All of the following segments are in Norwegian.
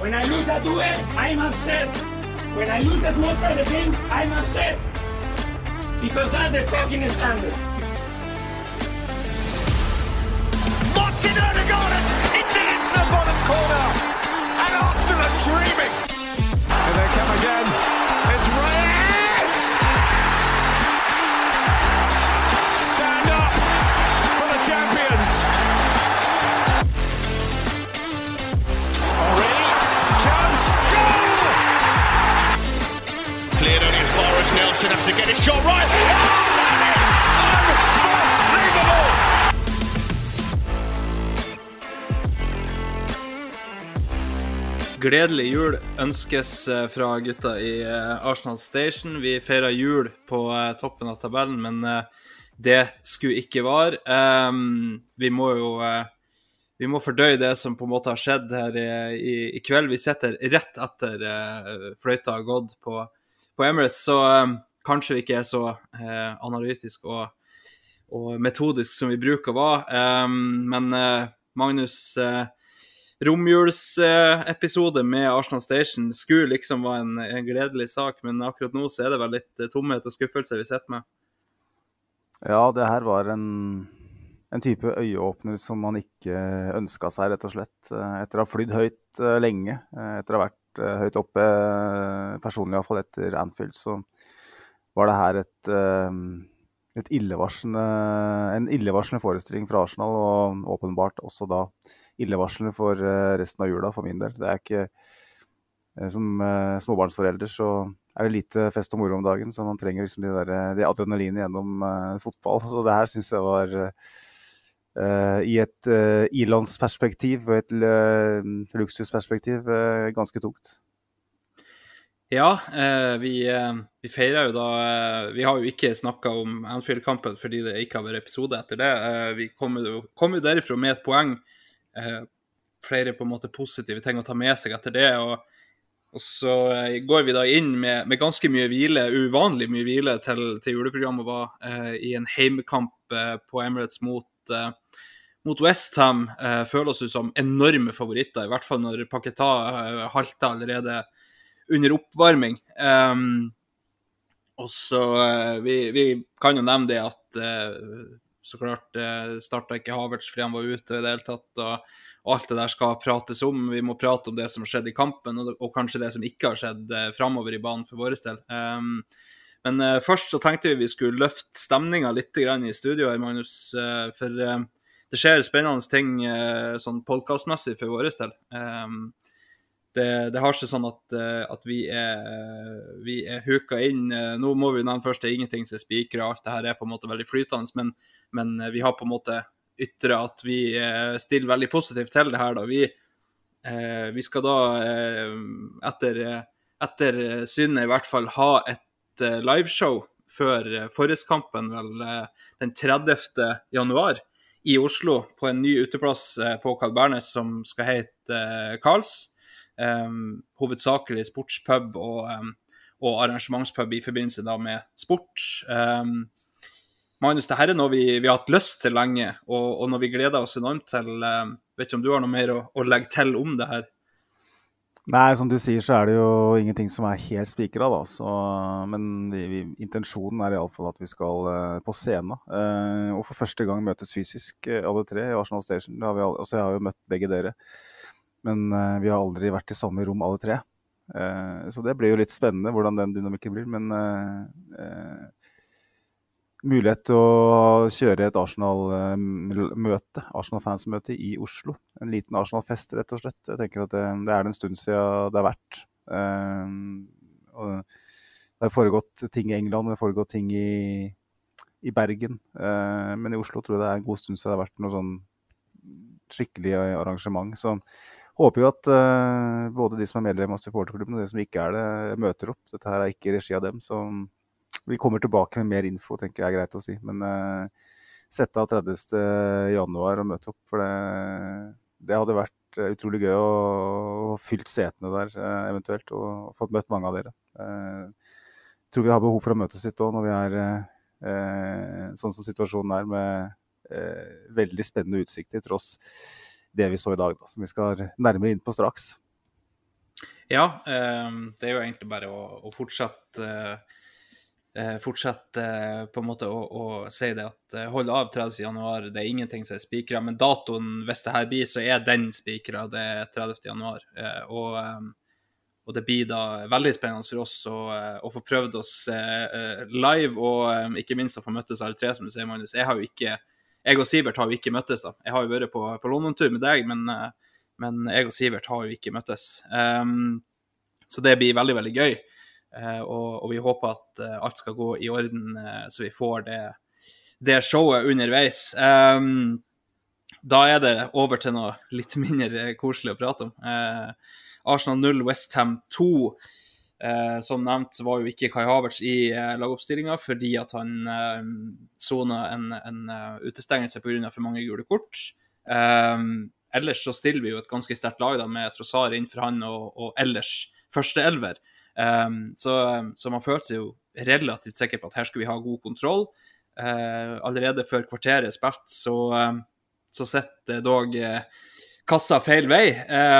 When I lose a duel, I'm upset. When I lose the small side of the game, I'm upset. Because that's the fucking standard. Martin Odegaard into the bottom corner. And Arsenal are dreaming. And they come again. It's Reyes! Stand up for the champions. Henry, chance, goal! Cleared only as far as Nelson has to get his shot right. Oh, that is unbelievable! Gledelig jul ønskes fra gutta i Arsenal Station. Vi feirer jul på toppen av tabellen, men det skulle ikke være. Vi må fordøye det som på en måte har skjedd her i kveld. Vi sitter rett etter fløyta har gått på Emirates, så kanskje vi ikke så analytisk og metodisk som vi bruker være. Men Magnus... romjulsepisode med Arsenal Station skulle liksom være en gledelig sak, men akkurat nå så det vel litt tomhet og skuffelse vi sitter med. Ja, det her var en type øyeåpner som man ikke ønsket seg, rett og slett. Etter å ha flydd høyt lenge, etter å ha vært høyt oppe, personlig i hvert fall etter Anfield, så var det her en illevarslende forestilling fra Arsenal, og åpenbart også da illevarslende for resten av jula, for min del. Det ikke, som småbarnsforelder, så det lite fest og moro om dagen, så man trenger liksom det adrenalinet gjennom fotball. Så det her synes jeg var i et ilandsperspektiv og et luksusperspektiv ganske tungt. Ja, vi feirer jo da, vi har jo ikke snakket om Anfield-kampen fordi det ikke har vært episode etter det. Vi kom jo derifra med et poeng, flere på en måte positive ting å ta med seg etter det, og så går vi da inn med ganske mye hvile, uvanlig mye hvile til juleprogrammet var i en heimekamp på Emirates mot West Ham. Føler oss ut som enorme favoritter, i hvert fall når Paquetá halter allerede under oppvarming. Og så vi kan jo nevne det at så klart startet ikke Havertz fordi han var ute i det hele tatt, og alt det der skal prates om. Vi må prate om det som skjedde i kampen, og kanskje det som ikke har skjedd fremover i banen for våre del. Men først så tenkte vi skulle løfte stemningen litt grann i studio her, Magnus, for det skjer spennende ting sånn podcastmessig for våre del. Det har seg sånn at vi huka inn. Nå må vi nevne først, det ingenting som spiker, alt det her på en måte veldig flytende, men vi har på en måte ytre at vi stiller veldig positivt til det her da. Vi skal da etter synet i hvert fall ha et liveshow før forrestkampen, vel den 30. januar i Oslo, på en ny uteplass på Carl Bernes som skal hete Karls. Hovedsakelig sportspub og arrangementspub i forbindelse da med sport. Magnus, det her noe vi har hatt lyst til lenge, og når vi gleder oss enormt til, vet ikke om du har noe mer å legge til om det her? Nei, som du sier så det jo ingenting som helt spikret da, så, men intensjonen i alle fall at vi skal på scenen, og for første gang møtes fysisk alle tre i Arsenal Station. Jeg har jo møtt begge dere, men vi har aldri vært i samme rom alle tre. Så det blir jo litt spennende hvordan den dynamikken blir, men mulighet til å kjøre et Arsenal-møte, Arsenal-fansmøte i Oslo. En liten Arsenal-fest, rett og slett. Jeg tenker at det en stund siden det har vært. Og det har foregått ting i England, det har foregått ting i Bergen. Men i Oslo tror jeg det en god stund siden det har vært noe sånn skikkelig arrangement. Så håper jo at både de som medlem av supporterklubben og de som ikke det, møter opp. Dette her ikke i regi av dem, så vi kommer tilbake med mer info, tenker jeg greit å si. Men sette av 30. januar og møte opp, for det hadde vært utrolig gøy å fylt setene der eventuelt, og fått møtt mange av dere. Jeg tror vi har behov for å møtes litt også, når vi sånn som situasjonen med veldig spennende utsikter, tross det vi så i dag, da, som vi skal nærmere inn på straks. Ja, det jo egentlig bare å fortsette på en måte å si det at hold av 30. januar, det ingenting som spikret, men datoen, hvis det her blir, så den spikret, det 30. januar. Og det blir da veldig spennende for oss å få prøvd oss live, og ikke minst å få møttes alle tre, som du sier, Magnus. Jeg og Sivert har jo ikke møttes da. Jeg har jo vært på London-tur med deg, men jeg og Sivert har jo ikke møttes. Så det blir veldig, veldig gøy. Og vi håper at alt skal gå i orden, så vi får det showet underveis. Da det over til noe litt mindre koselig å prate om. Arsenal 0, West Ham 2. Som nevnt så var jo ikke Kai Havertz i lagoppstillingen fordi at han sonet en utestengelse på grunn av for mange gule kort. Ellers så stiller vi jo et ganske sterkt lag da, med Trossard innenfor han og ellers første elver. Så man følte seg jo relativt sikker på at her skulle vi ha god kontroll. Allerede før kvarteret spilt, så setter dog kassa feil vei.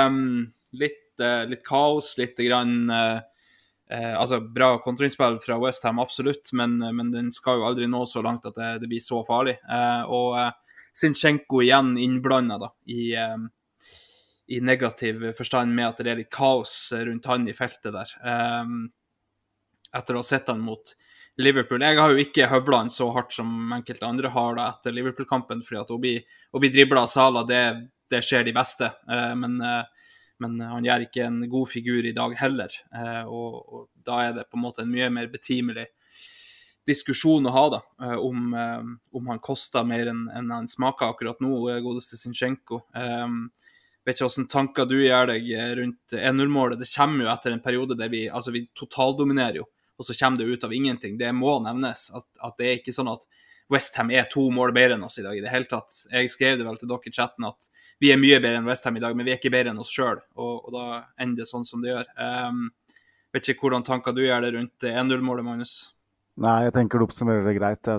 Litt kaos, litt grann altså bra kontringsspill fra West Ham, absolutt, men den skal jo aldri nå så langt at det blir så farlig. Og Zinchenko igjen innblandet da, i negativ forstand med at det litt kaos rundt han i feltet der. Etter å ha sett han mot Liverpool. Jeg har jo ikke høvlet han så hardt som enkelte andre har da etter Liverpool-kampen, fordi at å bli driblet av Salah, det skjer de beste. Men han gjør ikke en god figur i dag heller. Og da det på en måte en mye mer betimelig diskusjon å ha da, om han koster mer enn han smaker akkurat nå, godeste Zinchenko. Vet ikke hvordan tanker du gjør deg rundt 1-0-målet. Det kommer jo etter en periode der vi totaldominerer jo, og så kommer det ut av ingenting. Det må nevnes at det ikke sånn at West Ham 2 mål bedre enn oss i dag i det hele tatt. Jeg skrev det vel til dere i chatten at vi mye bedre enn West Ham i dag, men vi ikke bedre enn oss selv, og da ender det sånn som det gjør. Vet ikke hvordan tanker du gjør det rundt 1-0-målet, Magnus? Nei, jeg tenker du oppsummerer det greit.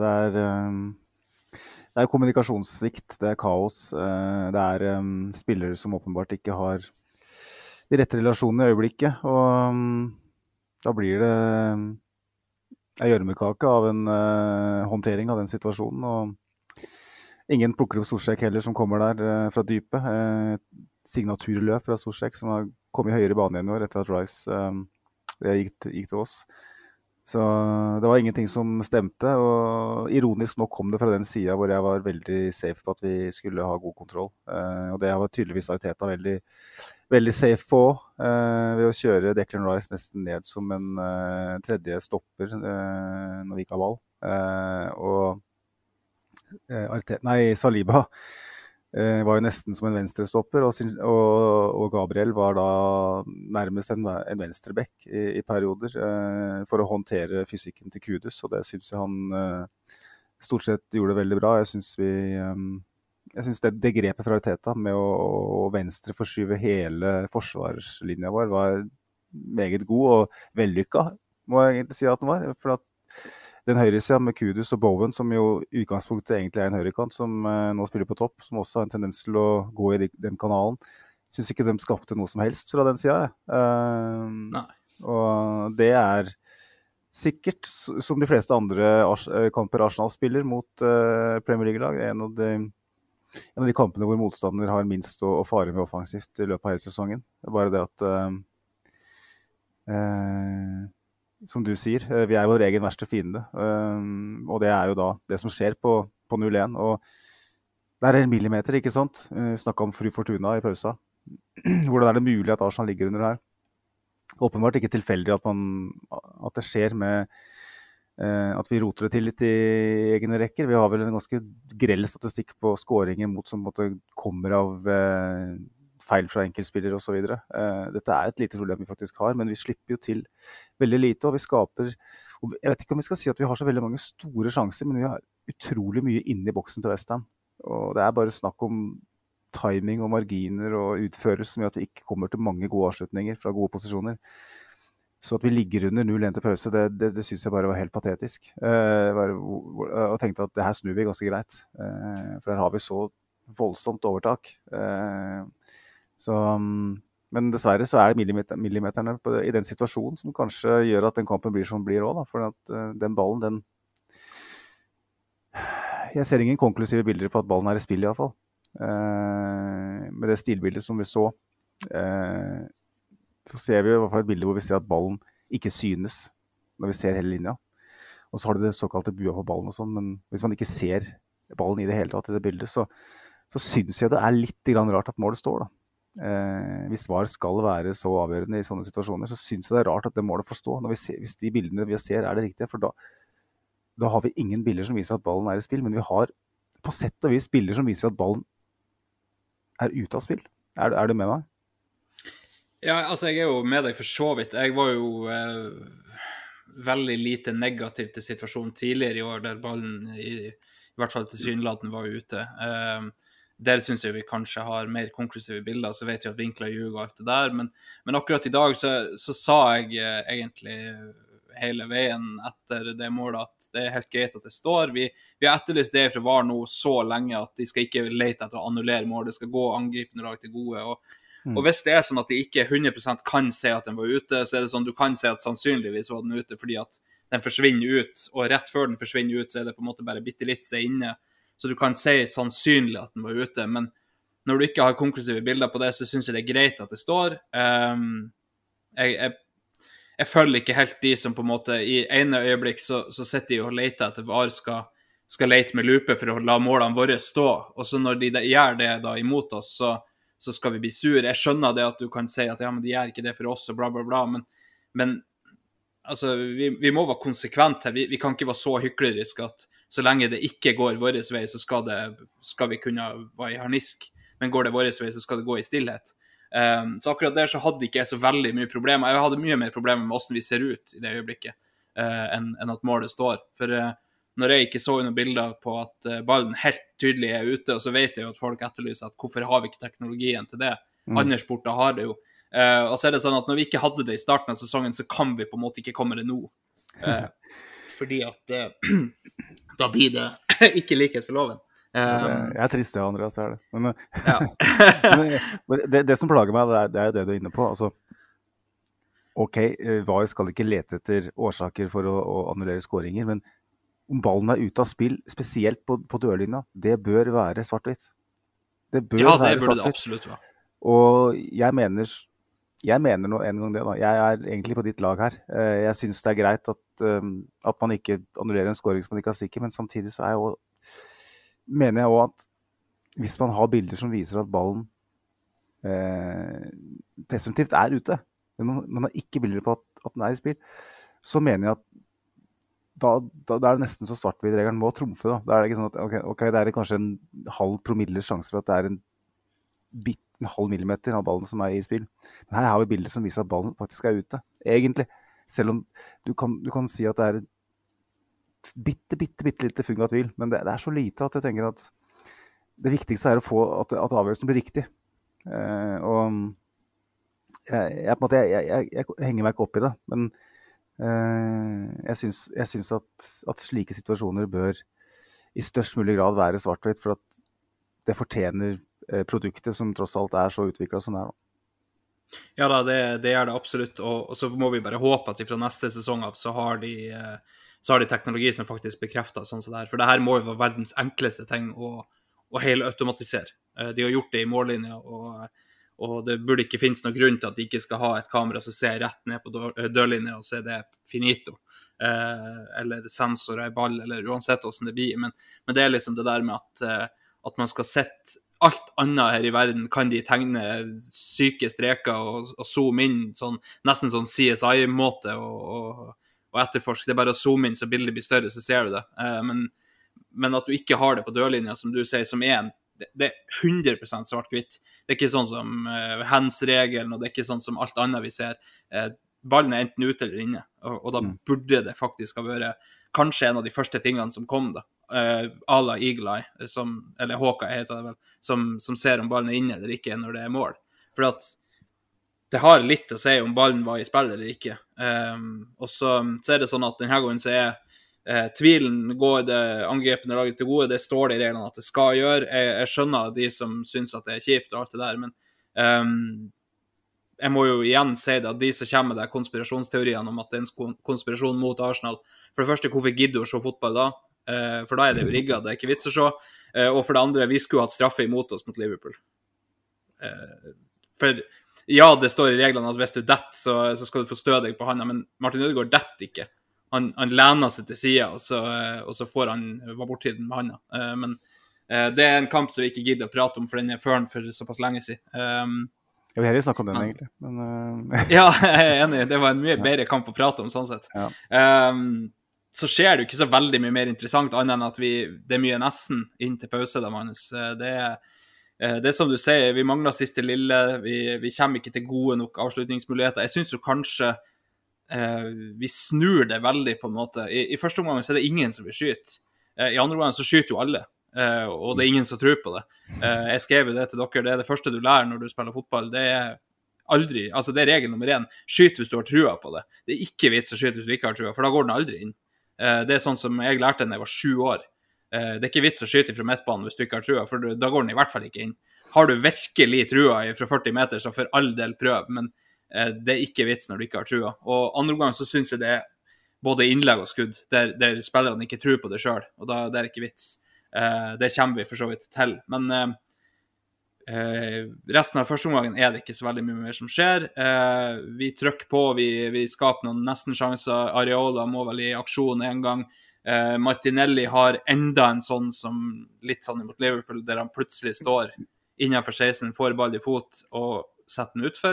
Det kommunikasjonssvikt, det kaos. Det spillere som åpenbart ikke har de rette relasjonene i øyeblikket. Og da blir det en gjørmekake av en håndtering av den situasjonen. Og ingen plukker opp Solskjær heller som kommer der fra dypet. Signaturløp fra Solskjær som har kommet høyere i banen igjen i år etter at Rice gikk til oss. Så det var ingenting som stemte, og ironisk nok kom det fra den siden hvor jeg var veldig safe på at vi skulle ha god kontroll. Og det var tydeligvis Arteta veldig, veldig safe på, ved å kjøre Declan Rice nesten ned som en tredje stopper når vi ikke har ball. Saliba var jo nesten som en venstrestopper, og Gabriel var da nærmest en venstrebekk i perioder for å håndtere fysikken til Kudus, og det synes jeg han stort sett gjorde veldig bra. Jeg synes det grepet fra Arteta med å venstre forskyve hele forsvarslinja vår var meget god og vellykket, må jeg egentlig si at den var, for at den høyresiden med Kudus og Bowen, som jo i utgangspunktet egentlig en høyrekant, som nå spiller på topp, som også har en tendens til å gå i den kanalen, synes ikke de skapte noe som helst fra den siden. Nei. Og det sikkert, som de fleste andre kamper Arsenal spiller mot Premier League-lag, en av de kampene hvor motstander har minst å fare med offensivt i løpet av hele sesongen. Det bare det at som du sier, vi vår egen verste fiende, og det jo da det som skjer på 0-1, og det en millimeter, ikke sant? Snakket om Fru Fortuna i pausa. Hvordan det mulig at Arsenal ligger under her? Åpenbart ikke tilfeldig at det skjer med at vi roter det til litt i egne rekker. Vi har vel en ganske grell statistikk på skåringer mot som kommer av feil fra enkeltspillere og så videre. Dette et lite problem vi faktisk har, men vi slipper jo til veldig lite, og vi skaper, og jeg vet ikke om vi skal si at vi har så veldig mange store sjanser, men vi har utrolig mye inne i boksen til West Ham. Og det bare snakk om timing og marginer og utførelse som gjør at vi ikke kommer til mange gode avslutninger fra gode posisjoner. Så at vi ligger under 0-1 til pause, det synes jeg bare var helt patetisk. Og tenkte at det her snur vi ganske greit, for her har vi så voldsomt overtak. Så Men dessverre så det millimeterne i den situasjonen som kanskje gjør at den kampen blir som den blir også, da. For at den ballen, jeg ser ingen konklusive bilder på at ballen i spill i hvert fall. Med det stilbildet som vi så ser vi i hvert fall et bilde hvor vi ser at ballen ikke synes når vi ser hele linja. Og så har du det såkalte bua på ballen og sånn, men hvis man ikke ser ballen i det hele tatt i det bildet, så synes jeg det litt rart at målet står da. Hvis VAR skal være så avgjørende i sånne situasjoner, så synes jeg det rart at det målet får stå. Hvis de bildene vi ser det riktige, for da har vi ingen bilder som viser at ballen i spill, men vi har på sett og vis bilder som viser at ballen ute av spill. Er du med meg? Ja, altså jeg jo med deg for så vidt. Jeg var jo veldig lite negativ til situasjonen tidligere i år, der ballen i hvert fall tilsynelatende var ute. Der synes jeg vi kanskje har mer konklusive bilder, så vet vi at vinkler ljuger og alt det der, men akkurat i dag så sa jeg egentlig hele veien etter det målet at det helt greit at det står. Vi har etterlyst det fra VAR nå så lenge at de skal ikke lete etter å annullere mål, det skal gå angripende lag til gode, og hvis det sånn at de ikke 100% kan se at den var ute, så det sånn du kan se at sannsynligvis var den ute, fordi at den forsvinner ut, og rett før den forsvinner ut, så det på en måte bare bitte litt seg inne, så du kan si sannsynlig at den var ute, men når du ikke har konklusive bilder på det, så synes jeg det greit at det står. Jeg følger ikke helt de som på en måte i ene øyeblikk så sitter de og leter etter VAR skal lete med lupe for å la målene våre stå, og så når de gjør det da imot oss, så skal vi bli sur. Jeg skjønner det at du kan si at ja, men de gjør ikke det for oss og bla bla bla, men altså, vi må være konsekvente her. Vi kan ikke være så hykleriske at så lenge det ikke går vår vei, så skal vi kunne være i harnisk, men går det vår vei, så skal det gå i stillhet. Så akkurat der så hadde ikke jeg så veldig mye problemer. Jeg hadde mye mer problemer med hvordan vi ser ut i det øyeblikket enn at målet står. For når jeg ikke så noen bilder på at ballen helt tydelig ute, og så vet jeg jo at folk etterlyser at hvorfor har vi ikke teknologien til det? Andre sporter har det jo. Og så det sånn at når vi ikke hadde det i starten av sesongen, så kan vi på en måte ikke komme det nå. Fordi at da blir det ikke likhet for loven. Jeg trist det, Andreas, det. Men, ja. det som plager meg, det det du inne på. Altså, ok, VAR skal ikke lete etter årsaker for å annullere skåringer, men om ballen ute av spill, spesielt på dørlinja, det bør være svart-hvitt. Det bør være det absolutt være. Og jeg mener nå en gang det da. Jeg egentlig på ditt lag her. Jeg synes det greit at man ikke annullerer en skåring som man ikke har sikker, men samtidig så mener jeg også at hvis man har bilder som viser at ballen presumptivt ute, men man har ikke bilder på at den i spill, så mener jeg at da det nesten så svart-hvitt-regelen må trumfe da. Da det ikke sånn at ok, det kanskje en halv promilles sjanse for at det en halv millimeter av ballen som i spill. Men her har vi bilder som viser at ballen faktisk ute, egentlig. Selv om du kan si at det et bitte lite funn av tvil, men det så lite at jeg tenker at det viktigste å få at avgjørelsen blir riktig. Og jeg henger meg ikke opp i det, men jeg synes at slike situasjoner bør i størst mulig grad være svart-hvitt, for at det fortjener produktet som tross alt så utviklet som det da. Ja da, det gjør det absolutt, og så må vi bare håpe at fra neste sesong av så har de teknologi som faktisk bekrefter sånn som det her, for det her må jo være verdens enkleste ting å helautomatisere. De har gjort det i mållinja, og det burde ikke finnes noen grunn til at de ikke skal ha et kamera som ser rett ned på dørlinja, og så det finito, eller sensorer i ball, eller uansett hvordan det blir, men det liksom det der med at man skal sette alt annet her i verden, kan de tegne syke streker og zoome inn, nesten sånn CSI-måte og etterforske. Det bare å zoome inn så bildet blir større, så ser du det. Men at du ikke har det på dørlinja, som du sier, som det 100% svart-hvitt. Det ikke sånn som hands-regelen, og det ikke sånn som alt annet vi ser. Ballen enten ute eller inne, og da burde det faktisk ha vært kanskje en av de første tingene som kom da. A la Eagle Eye, eller Hawkeye heter det vel, som ser om ballen inne eller ikke når det mål. For at det har litt å si om ballen var i spill eller ikke. Og så det sånn at denne gangen så tvilen går det angrepende laget til gode, det står det i reglene at det skal gjøre. Jeg skjønner de som synes at det kjipt og alt det der, men jeg må jo igjen si det, at de som kommer med de konspirasjonsteoriene om at det er en konspirasjon mot Arsenal, for det første, hvorfor gidder du å se fotball da? For da er det jo rigget, det er ikke vits å se. Og for det andre, vi skulle hatt straffe imot oss mot Liverpool. For ja, det står i reglene at hvis du detter, så skal du få stø deg på handa, men Martin Ødegaard detter ikke. Han lener seg til siden, og så får han borttiden med handa. Men det er en kamp som vi ikke gidder å prate om, for den er føren for såpass lenge siden. Jeg vil heller snakke om den, egentlig. Men, ja, jeg er enig. Det var en mye bedre kamp å prate om, sånn sett. Ja. Så skjer det jo ikke så veldig mye mer interessant, annet enn at det er mye nesten inn til pause, da, Magnus. Det er som du sier, vi mangler siste lille, vi kommer ikke til gode nok avslutningsmuligheter. Jeg synes jo kanskje vi snur det veldig på en måte. I første omgang så er det ingen som vil skyte. I andre omgang så skyter jo alle, og det er ingen som tror på det. Jeg skrev jo det til dere, det er det første du lærer når du spiller fotball, det er aldri, altså det er regel nummer 1, skyt hvis du har trua på det. Det er ikke vits å skyte hvis du ikke har trua, for da går den aldri inn. Det er sånn som jeg lærte da jeg var 7 år. Det er ikke vits å skyte fra midtbanen hvis du ikke har trua, for da går den i hvert fall ikke inn. Har du virkelig trua fra 40 meter, så for all del prøv, men det er ikke vits når du ikke har trua. Og andre gang så synes jeg det er både innlegg og skudd, der spillerne ikke tror på det selv, og da det er ikke vits. Det kommer vi for så vidt til. Men resten av første omgangen er det ikke så veldig mye mer som skjer. Vi trykker på, vi skaper noen nesten sjanser. Areola må vel i aksjon en gang. Martinelli har enda en sånn som litt sånn mot Liverpool, der han plutselig står innenfor 16, får ball i fot og setter den utfor.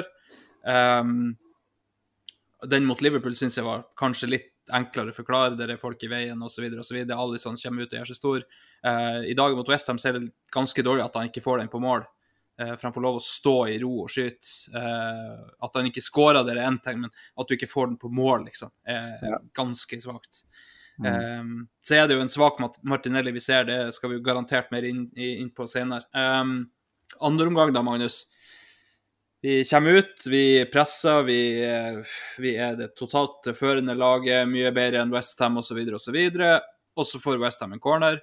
Den mot Liverpool synes jeg var kanskje litt enklere å forklare, der er folk i veien og så videre og så videre. Alisson kommer ut og gjør seg stor. I dag mot West Ham så er det ganske dårlig at han ikke får den på mål. For han får lov å stå i ro og skyte. At han ikke skårer, det er en ting, men at du ikke får den på mål, liksom, er ganske svagt. Så er det jo en svak Martinelli vi ser, det skal vi jo garantert mer inn på senere. Andre omgang da, Magnus. Vi kommer ut, vi presser, vi er det totalt førende laget, mye bedre enn West Ham og så videre, og så får West Ham en corner.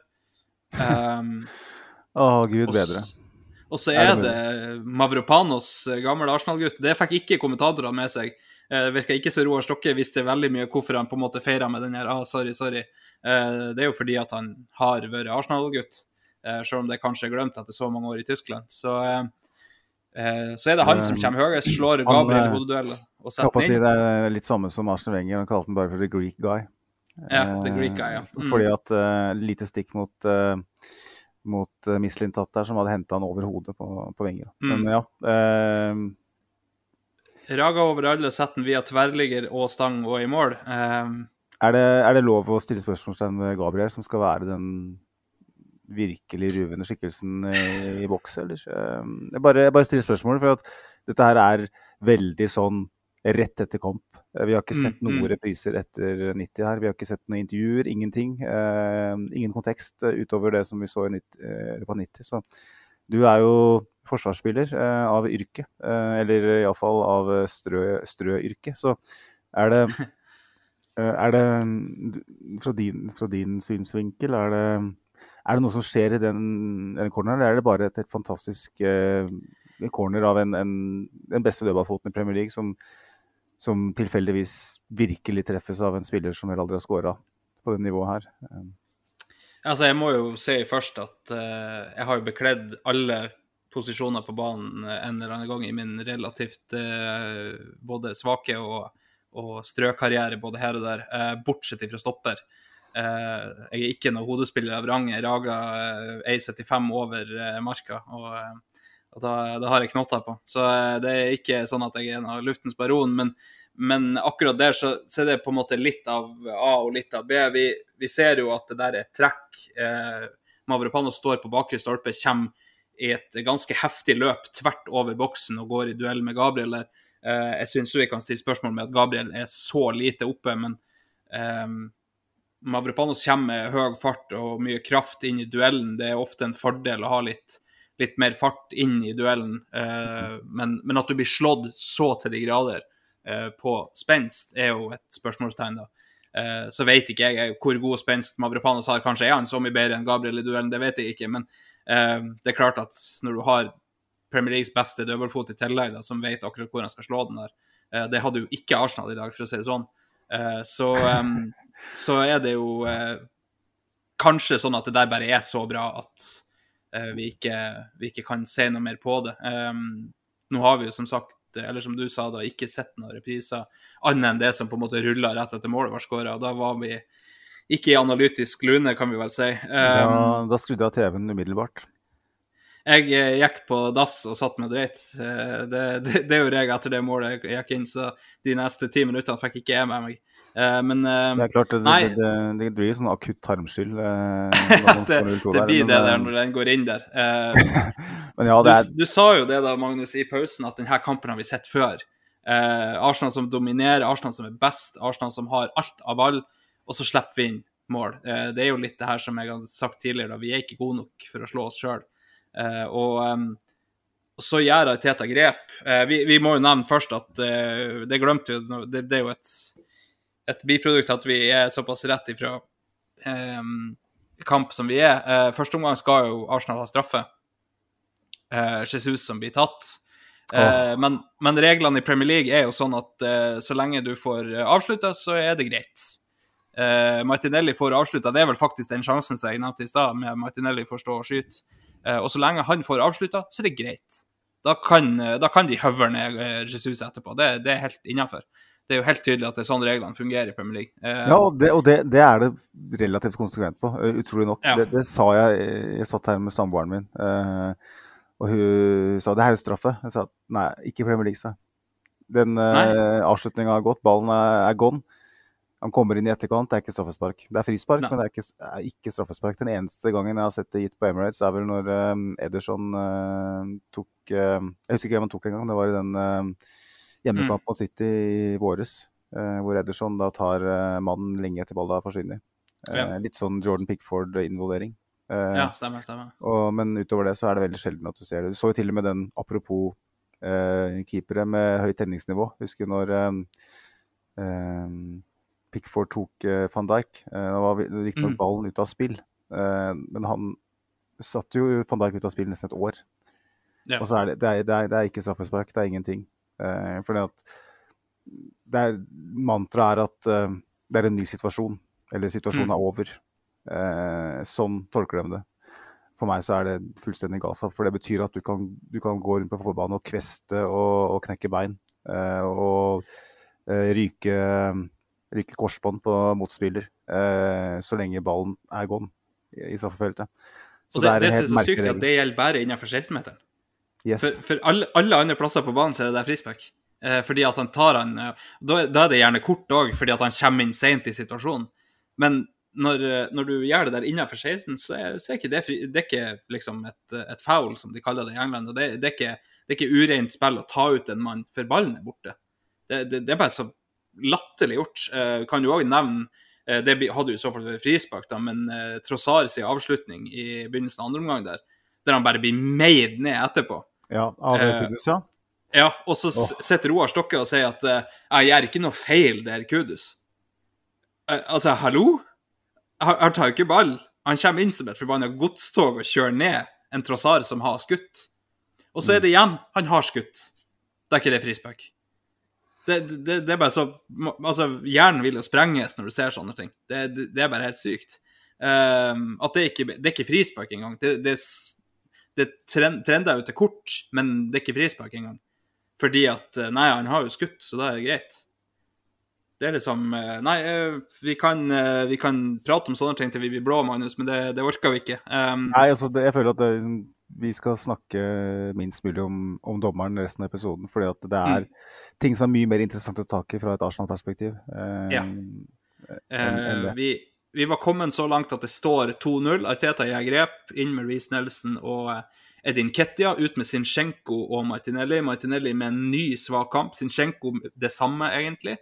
Gud bedre. Og så er det Mavropanos, gammel Arsenal-gutt. Det fikk ikke kommentatorene med seg. Det virker ikke så Roar Stokke visste veldig mye hvorfor han på en måte feiret med den her, sorry. Det er jo fordi at han har vært Arsenal-gutt, selv om det kanskje er glemt etter så mange år i Tyskland. Så er det han som kommer høyest, slår Gabriel i hodeduellen og setter den inn. Det er litt samme som Arsene Wenger, han kalte den bare for The Greek Guy. Ja, The Greek Guy, ja. Fordi at lite stikk mot Mislintat der, som hadde hentet han over hodet på Wenger. Men ja. Raga over alle, setter den via tverrligger og stang og i mål. Er det lov å stille spørsmålstegn med Gabriel, som skal være den virkelig ruvende skikkelsen i boks, eller? Jeg bare stiller spørsmål, for at dette her er veldig sånn rett etter kamp. Vi har ikke sett noen repriser etter 90 her. Vi har ikke sett noen intervjuer, ingenting. Ingen kontekst utover det som vi så på 90. Så du er jo forsvarsspiller av yrke, eller i alle fall av strø-yrke. Så er det fra din synsvinkel, er det noe som skjer i den corneren, eller er det bare et fantastisk corner av den beste dødballfoten i Premier League, som tilfeldigvis virkelig treffes av en spiller som aldri har skåret på det nivået her? Altså, jeg må jo si først at jeg har jo bekledd alle posisjoner på banen en eller annen gang i min relativt både svake og strøkarriere, både her og der, bortsett fra stopper. Jeg er ikke noen hodespiller av rang. Jeg rager 1,75 over marka, og da har jeg knotter på. Så det er ikke sånn at jeg er en av luftens baron, men akkurat der så er det på en måte litt av A og litt av B. Vi ser jo at det der er trekk. Mavropanos står på bakre stolpe, kommer i et ganske heftig løp tvert over boksen og går i duell med Gabriel der. Jeg synes jo vi kan stille spørsmål med at Gabriel er så lite oppe, men Mavropanos kommer med høy fart og mye kraft inn i duellen. Det er ofte en fordel å ha litt mer fart inn i duellen, men at du blir slått så til de grader på spenst er jo et spørsmålstegn da. Så vet ikke jeg hvor god spenst Mavropanos har. Kanskje er han så mye bedre enn Gabriel i duellen, det vet jeg ikke, men det er klart at når du har Premier Leagues beste dødballfot i tillegg, da, som vet akkurat hvor han skal slå den der. Det hadde jo ikke Arsenal i dag, for å si det sånn. Så det jo kanskje sånn at det der bare så bra at vi ikke kan se noe mer på det. Nå har vi jo som sagt, eller som du sa da, ikke sett noen repriser, annet enn det som på en måte rullet rett etter målet var skåret, og da var vi ikke i analytisk lune, kan vi vel si. Da skrudde jeg TV-en umiddelbart. Jeg gikk på dass og satt med dreit. Det gjorde jeg etter det målet jeg gikk inn, så de neste 10 minuttene fikk ikke jeg med meg. Men det klart, det blir jo sånn akutt tarmskyld. det blir det der når den går inn der. Men ja, du sa jo det da, Magnus, i pausen, at denne kampen har vi sett før. Arsenal som dominerer, Arsenal som best, Arsenal som har alt av ball, og så slipper vi inn mål. Det jo litt det her som jeg har sagt tidligere, da. Vi ikke gode nok for å slå oss selv. Og så gjør Arteta grep. Vi må jo nevne først at det glemte vi, det jo et biprodukt at vi såpass rett ifra kamp som vi første omgang skal jo Arsenal ha straffe. Jesus som blir tatt. Men reglene i Premier League jo sånn at så lenge du får avsluttet, så det greit. Martinelli får avsluttet, det vel faktisk den sjansen som jeg nevnte i sted, med Martinelli får stå og skyte. Og så lenge han får avsluttet, så det greit. Da kan de høvre ned Jesus etterpå. Det helt innenfor. Det jo helt tydelig at det sånn reglene fungerer i Premier League. Ja, og det det det relativt konsekvent på, utrolig nok. Ja. Det sa jeg satt her med samboeren min, og hun sa, det jo straffe. Jeg sa, nei, ikke Premier League, sa. Den avslutningen har gått, ballen gone. Han kommer inn i etterkant, det ikke straffespark. Det frispark, men det ikke straffespark. Den eneste gangen jeg har sett det gitt på Emirates, vel når Ederson tok... jeg husker ikke hvem han tok en gang, det var i den hjemmekamp på City i våres, hvor Ederson da tar mannen lenge etter ballen forsvinner. Litt sånn Jordan Pickford-involvering. Ja, stemmer. Men utover det så det veldig sjelden at du ser det. Du så jo til og med den, apropos keepere med høyt tenningsnivå. Husker når... Pickford tok Van Dijk. Det var riktig nok ballen ut av spill. Men han satt jo Van Dijk ut av spill nesten et år. Ja. Og så det ikke straffespark, det ingenting. Fordi at mantra at det en ny situasjon, eller situasjonen over. Sånn tolker de det. For meg så det fullstendig galskap, for det betyr at du kan gå rundt på fotballbanen og kveste og knekke bein, og ryke korsbånd på motspiller, så lenge ballen gone i straffefeltet. Så og det er så sykt at det gjelder bare innenfor 16-meteren. Yes. For alle andre plasser på banen så det der frispark. Fordi at han tar han, da det gjerne kort også, fordi at han kommer inn sent i situasjonen. Men når du gjør det der innenfor 16, så ikke det ikke liksom et foul, som de kaller det i England. Og det ikke urent spill å ta ut en mann, for ballen borte. Det bare så latterlig gjort. Kan du også nevne, det hadde jo i så fall vært frispark da, men Trossard sin avslutning i begynnelsen av andre omgang der han bare blir meid ned etterpå. Ja, av Kudus, ja. Ja, og så setter Roar Stokke og sier at jeg gjør ikke noe feil der, Kudus. Altså, hallo? Han tar jo ikke ball. Han kommer inn som et forbannet godstog og kjører ned en Trossard som har skutt. Og så det igjen, han har skutt. Da ikke det frispark. Det bare så... Altså, hjernen vil jo sprenges når du ser sånne ting. Det bare helt sykt. At det ikke frispark engang. Det trender jo til kort, men det ikke frispark engang. Fordi at, nei, han har jo skutt, så da det greit. Det liksom... Nei, vi kan prate om sånne ting til vi blir blå, Magnus, men det orker vi ikke. Nei, altså, jeg føler at vi skal snakke minst mulig om dommeren resten av episoden, fordi at det ting som mye mer interessant å ta i fra et Arsenal-perspektiv. Ja. Vi var kommet så langt at det står 2-0. Arteta gjør grep, inn med Reece Nelson og Edin Ketia, ut med Zinchenko og Martinelli. Martinelli med en ny svak kamp. Zinchenko det samme, egentlig.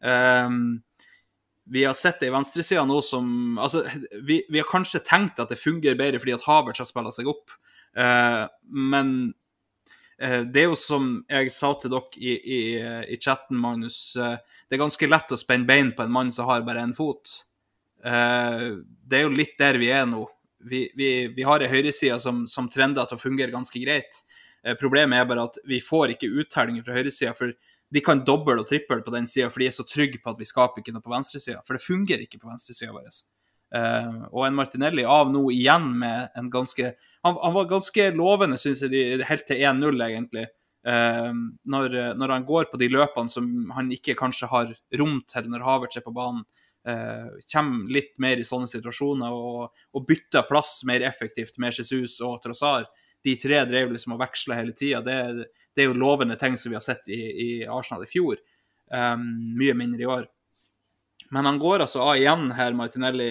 Vi har sett det i venstresiden nå som... Altså, vi har kanskje tenkt at det fungerer bedre fordi at Havertz har spillet seg opp. Men det jo som jeg sa til dere i chatten, Magnus, det ganske lett å spenne bein på en mann som har bare en fot. Det jo litt der vi nå. Vi har en høyreside som trender til å fungere ganske greit. Problemet er bare at vi får ikke uttellinger fra høyresiden, for de kan dobbelt og trippelt på den siden, for de er så trygge på at vi skaper ikke noe på venstresiden, for det fungerer ikke på venstresiden vår. Og en Martinelli av nå igjen med en ganske... Han var ganske lovende, synes jeg, helt til 1-0 egentlig, når han går på de løpene som han ikke kanskje har rom til når Havertz er på banen, kommer litt mer i sånne situasjoner og bytter plass mer effektivt med Jesus og Trossard. De tre drev liksom og veksler hele tiden. Det er jo lovende ting som vi har sett i Arsenal i fjor. Mye mindre i år. Men han går altså av igjen her, Martinelli.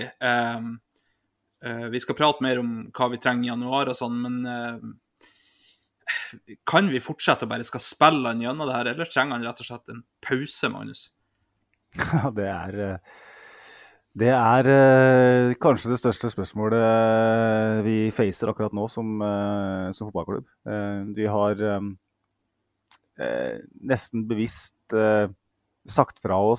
Vi skal prate mer om hva vi trenger i januar og sånn, men kan vi fortsette å bare skal spille han gjennom det her, eller trenger han rett og slett en pause, Magnus? Ja, det er kanskje det største spørsmålet vi facer akkurat nå som fotballklubb. Vi har nesten bevisst sagt fra oss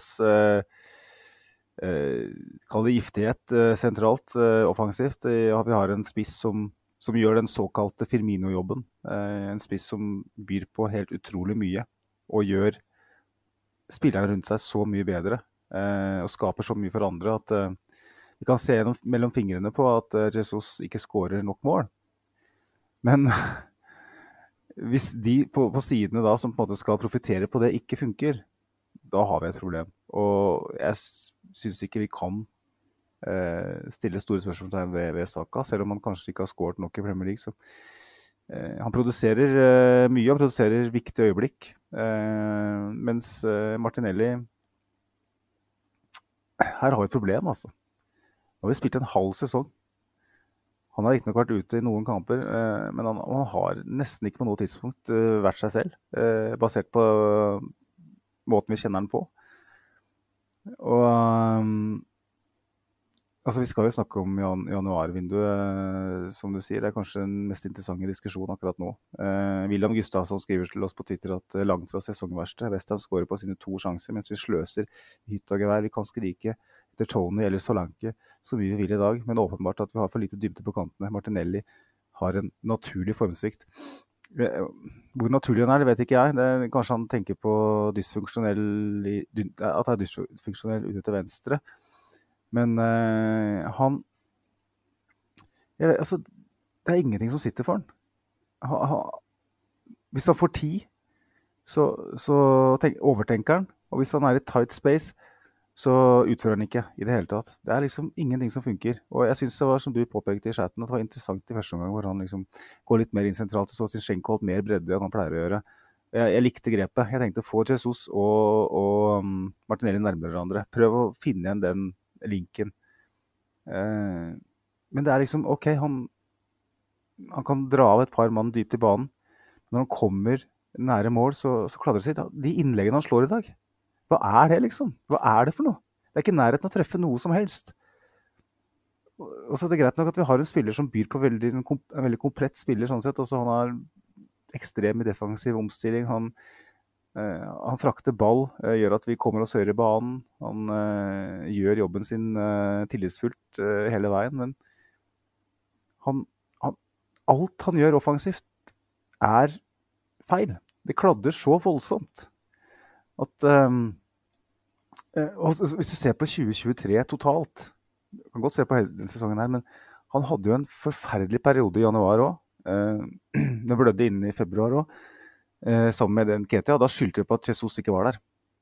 kall det giftighet sentralt, offensivt. Vi har en spiss som gjør den såkalte Firmino-jobben. En spiss som byr på helt utrolig mye og gjør spillerne rundt seg så mye bedre. Og skaper så mye for andre at vi kan se mellom fingrene på at Jesus ikke skårer nok mål. Men hvis de på sidene da som på en måte skal profitere på det ikke funker, da har vi et problem. Og jeg synes ikke vi kan stille store spørsmål ved Saka, selv om han kanskje ikke har skåret nok i Premier League. Så han produserer mye, han produserer viktige øyeblikk, mens Martinelli, her har vi et problem, altså. Nå har vi spilt en halv sesong. Han har ikke nok vært ute i noen kamper, men han har nesten ikke på noe tidspunkt vært seg selv, basert på måten vi kjenner han på. Og altså, vi skal jo snakke om januarvinduet, som du sier. Det er kanskje den mest interessante diskusjonen akkurat nå. William Gustavsson skriver til oss på Twitter at langt fra sesongverste. West Ham skårer på sine 2 sjanser, mens vi sløser hytt og gevær. Vi kan skrike etter Tony eller Solanke så mye vi vil i dag, men åpenbart at vi har for lite dybde på kantene. Martinelli har en naturlig formsvikt. Hvor naturlig han det vet ikke jeg. Kanskje han tenker på at det er dysfunksjonell ute til venstre. Men altså, det er ingenting som sitter for han. Hvis han får tid, så overtenker han. Og hvis han i tight space, så utfører han ikke i det hele tatt. Det er liksom ingenting som funker. Og jeg synes det var, som du påpekte i chatten, at det var interessant i første omgang, hvor han liksom går litt mer inn sentralt, og så Zinchenko holdt mer bredde enn han pleier å gjøre. Jeg likte grepet. Jeg tenkte få Jesus og Martinelli nærmere hverandre. Prøv å finne igjen den linken. Men det er liksom, ok, han kan dra av et par mann dypt i banen. Når han kommer nære mål, så kladrer det seg. De innleggene han slår i dag, hva er det liksom? Hva er det for noe? Det er ikke nærheten å treffe noe som helst. Og så er det greit nok at vi har en spiller som byr på en veldig komplett spiller, sånn sett. Også han har ekstrem i defensiv omstilling. Han frakter ball, gjør at vi kommer oss høyere i banen. Han gjør jobben sin tillitsfullt hele veien, men alt han gjør offensivt er feil. Det kladder så voldsomt at hvis du ser på 2023 totalt, du kan godt se på hele denne sesongen her, men han hadde jo en forferdelig periode i januar også. Det blødde inn i februar også, sammen med Eden Ketia, og da skyldte vi på at Jesus ikke var der.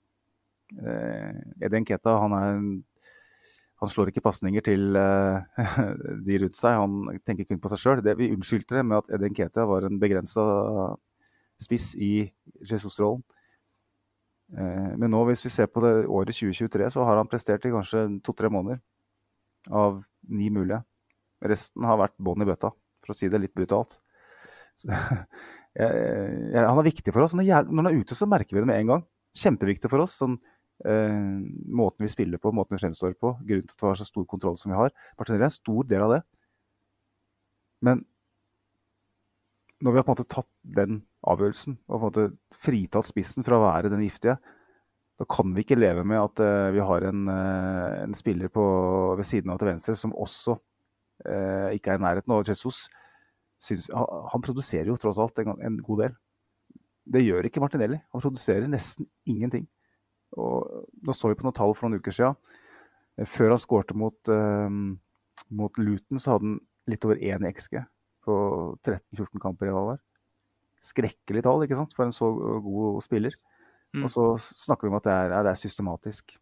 Eden Ketia, han slår ikke passninger til de rundt seg, han tenker kun på seg selv. Vi unnskyldte det med at Eden Ketia var en begrenset spiss i Jesus-rollen. Men nå, hvis vi ser på det året 2023, så har han prestert i kanskje 2-3 måneder av 9 mulige. Resten har vært bånd i bøtta, for å si det litt brutalt. Så, han er viktig for oss. Når han er ute, så merker vi det med en gang. Kjempeviktig for oss, sånn, måten vi spiller på, måten vi fremstår på, grunnen til at vi har så stor kontroll som vi har. Martinelli er en stor del av det. Men når vi har på en måte tatt den avgjørelsen, og på en måte fritatt spissen fra å være den giftige, da kan vi ikke leve med at vi har en spiller ved siden av til venstre som også ikke er i nærheten. Og Jesus han produserer jo tross alt en god del. Det gjør ikke Martinelli. Han produserer nesten ingenting. Og nå så vi på noen tall for noen uker siden. Før han skårte mot Luton, så hadde han litt over 1 i XG på 13-14 kamper i valg. Skrekkelig tall, ikke sant? For en så god spiller. Og så snakker vi om at det er systematisk.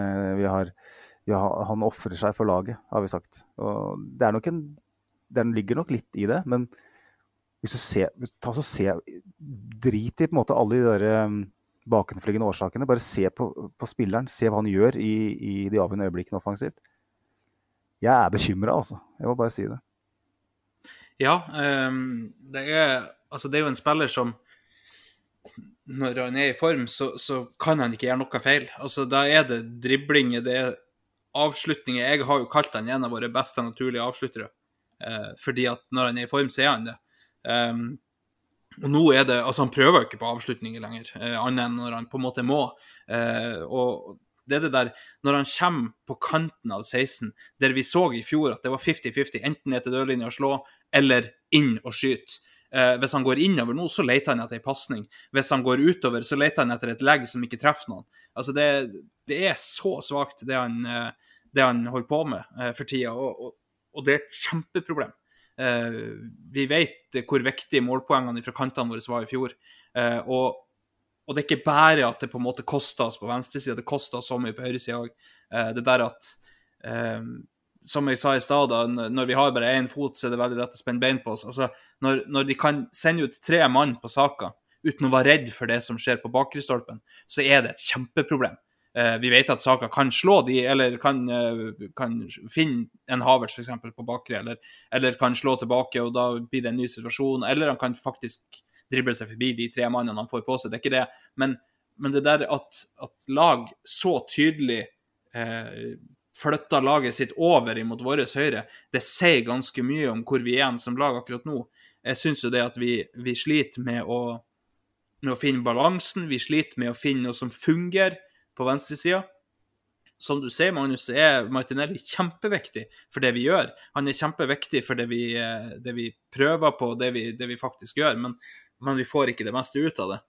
Han offrer seg for laget, har vi sagt. Og det ligger nok litt i det, men hvis du ser drit i på en måte alle de der bakenforliggende årsakene, bare se på spilleren, se hva han gjør i de avgjørende øyeblikkene offensivt. Jeg er bekymret, altså. Jeg må bare si det. Ja, det er jo en spiller som når han er i form, så kan han ikke gjøre noe feil. Altså, da er det driblinger, det er avslutninger. Jeg har jo kalt han en av våre beste naturlige avsluttere, fordi at når han er i form, så er han det. Og nå er det, altså han prøver jo ikke på avslutninger lenger, annet enn når han på en måte må, og det er det der, når han kommer på kanten av 16, der vi så i fjor at det var 50-50, enten ned til dørlinjen å slå, eller inn og skyte. Hvis han går innover nå, så leter han etter en passning. Hvis han går utover, så leter han etter et legg som ikke treffer noen. Altså det er så svagt det han holder på med for tida, og det er et kjempeproblem. Vi vet hvor viktige målpoengene fra kantene våre var i fjor, og det er ikke bare at det på en måte koster oss på venstre side, det koster oss så mye på høyre side også. Det der at, som jeg sa i stedet, når vi har bare en fot, så er det veldig rett å spenne bein på oss. Altså, når de kan sende ut 3 mann på saka, uten å være redd for det som skjer på bakre stolpen, så er det et kjempeproblem. Vi vet at Saka kan slå de, eller kan finne en Havertz for eksempel på bakre, eller kan slå tilbake, og da blir det en ny situasjon, eller han kan faktisk drible seg forbi de 3 mannene han får på seg, det er ikke det. Men det der at lag så tydelig flytter laget sitt over imot våre høyre, det sier ganske mye om hvor vi er som lag akkurat nå. Jeg synes jo det at vi sliter med å finne balansen, vi sliter med å finne noe som fungerer på venstre sida. Som du sier, Magnus, så er Martinelli kjempeviktig for det vi gjør. Han er kjempeviktig for det vi prøver på, det vi faktisk gjør, men vi får ikke det meste ut av det.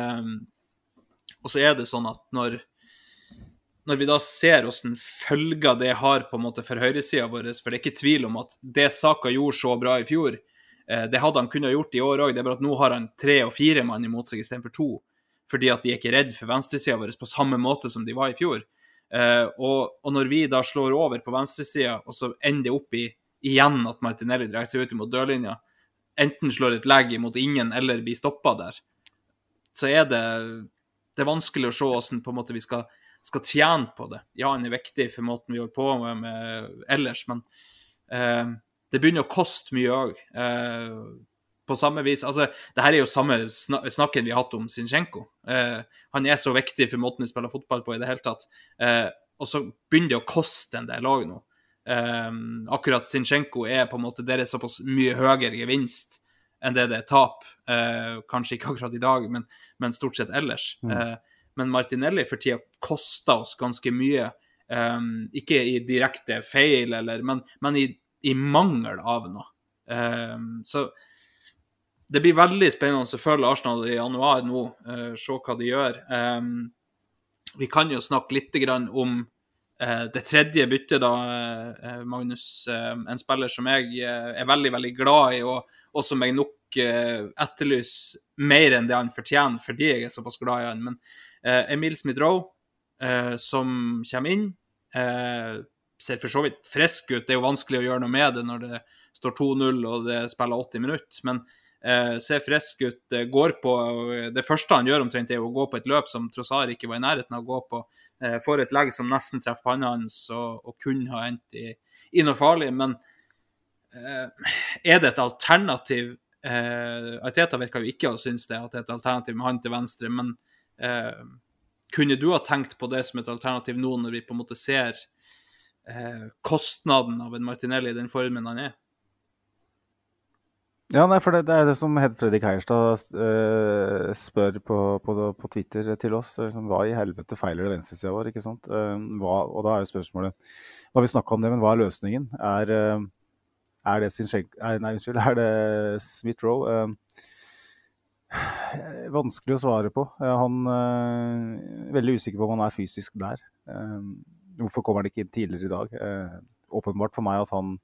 Og så er det sånn at når vi da ser hvordan følger det har på en måte for høyresida vår, for det er ikke tvil om at det Saka gjorde så bra i fjor, det hadde han kunnet gjort i år også, det er bare at nå har han 3 og 4 mann imot seg i stedet for 2, fordi at de er ikke redd for venstresida vår på samme måte som de var i fjor. Og når vi da slår over på venstresida, og så ender det opp igjen at Martinelli dreier seg ut mot dørlinja, enten slår et legg mot ingen eller blir stoppet der, så er det vanskelig å se hvordan på en måte vi skal tjene på det. Ja, han er viktig for måten vi holder på med ellers, men det begynner å koste mye også. På samme vis, altså, det her er jo samme snakken vi har hatt om Zinchenko. Han er så viktig for måten vi spiller fotball på i det hele tatt. Og så begynner det å koste en del lag nå. Akkurat Zinchenko er på en måte, det er såpass mye høyere gevinst enn det er tap. Kanskje ikke akkurat i dag, men stort sett ellers. Men Martinelli for tida koster oss ganske mye. Ikke i direkte feil, men i mangel av noe. Så det blir veldig spennende å følge Arsenal i januar nå, se hva de gjør. Vi kan jo snakke litt grann om det tredje byttet da, Magnus, en spiller som jeg er veldig, veldig glad i, og som jeg nok etterlyser mer enn det han fortjener, fordi jeg er såpass glad i han. Men Emil Smith-Rowe, som kommer inn, ser for så vidt frisk ut. Det er jo vanskelig å gjøre noe med det når det står 2-0 og det spiller 80 minutter, men ser frisk ut, går på det første han gjør omtrent er å gå på et løp som Trossard ikke var i nærheten av å gå på, får et legg som nesten treffer panna hans og kunne ha endt i noe farlig, men er det et alternativ? Arteta virker jo ikke å synes det at det er et alternativ med han til venstre, men kunne du ha tenkt på det som et alternativ nå når vi på en måte ser kostnaden av en Martinelli i den formen han er? Ja, nei, for det er det som Fredrik Heierstad spør på Twitter til oss, liksom, hva i helvete feiler det venstresida vår, ikke sant? Og da er jo spørsmålet, hva vi snakker om det, men hva er løsningen? Er det er det Smith-Rowe? Vanskelig å svare på. Han veldig usikker på om han er fysisk der. Hvorfor kommer han ikke inn tidligere i dag? Åpenbart for meg at han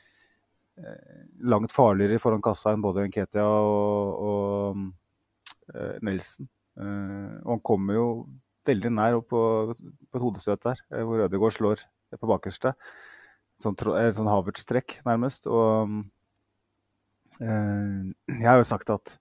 langt farligere foran kassa enn både Nketiah og Nelson. Og han kommer jo veldig nær opp på et hodestøt der, hvor Ødegaard slår på bakerste. Sånn Havertz-trekk nærmest. Og jeg har jo sagt at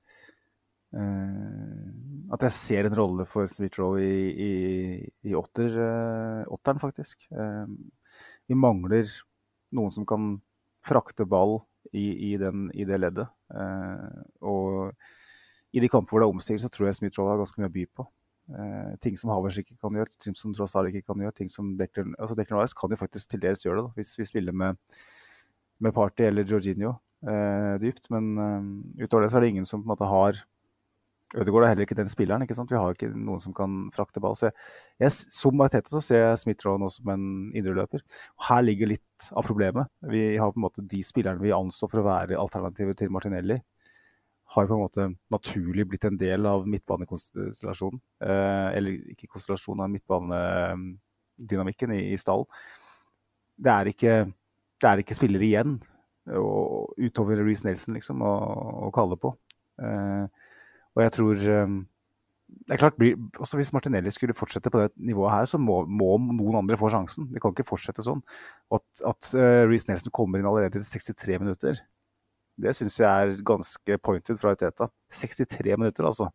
jeg ser en rolle for Smith-Rowe i åtteren faktisk. Vi mangler noen som kan frakte ball i det leddet. Og i de kamper hvor det er omstilling, så tror jeg Smith-Rowe har ganske mye å by på. Ting som Havertz ikke kan gjøre, ting som Trossard ikke kan gjøre, ting som Declan Rice kan jo faktisk til dels gjøre det, da, hvis vi spiller med Partey eller Jorginho dypt. Men utover det så er det ingen som på en måte har Ødegaard er heller ikke den spilleren, ikke sant? Vi har ikke noen som kan frakte ball. Så som Arteta så ser jeg Smith-Rowe nå som en indreløper. Her ligger litt av problemet. Vi har på en måte de spillerne vi anså for å være alternativer til Martinelli, har på en måte naturlig blitt en del av midtbanekonstellasjonen. Eller ikke konstellasjonen, av midtbanedynamikken i stallen. Det er ikke spillere igjen, utover Reece Nelson liksom, å kalle på. Og jeg tror det er klart, også hvis Martinelli skulle fortsette på det nivået her, så må noen andre få sjansen. Det kan ikke fortsette sånn. At Reece Nelson kommer inn allerede til 63 minutter, det synes jeg er ganske pointed fra Arteta. 63 minutter, altså.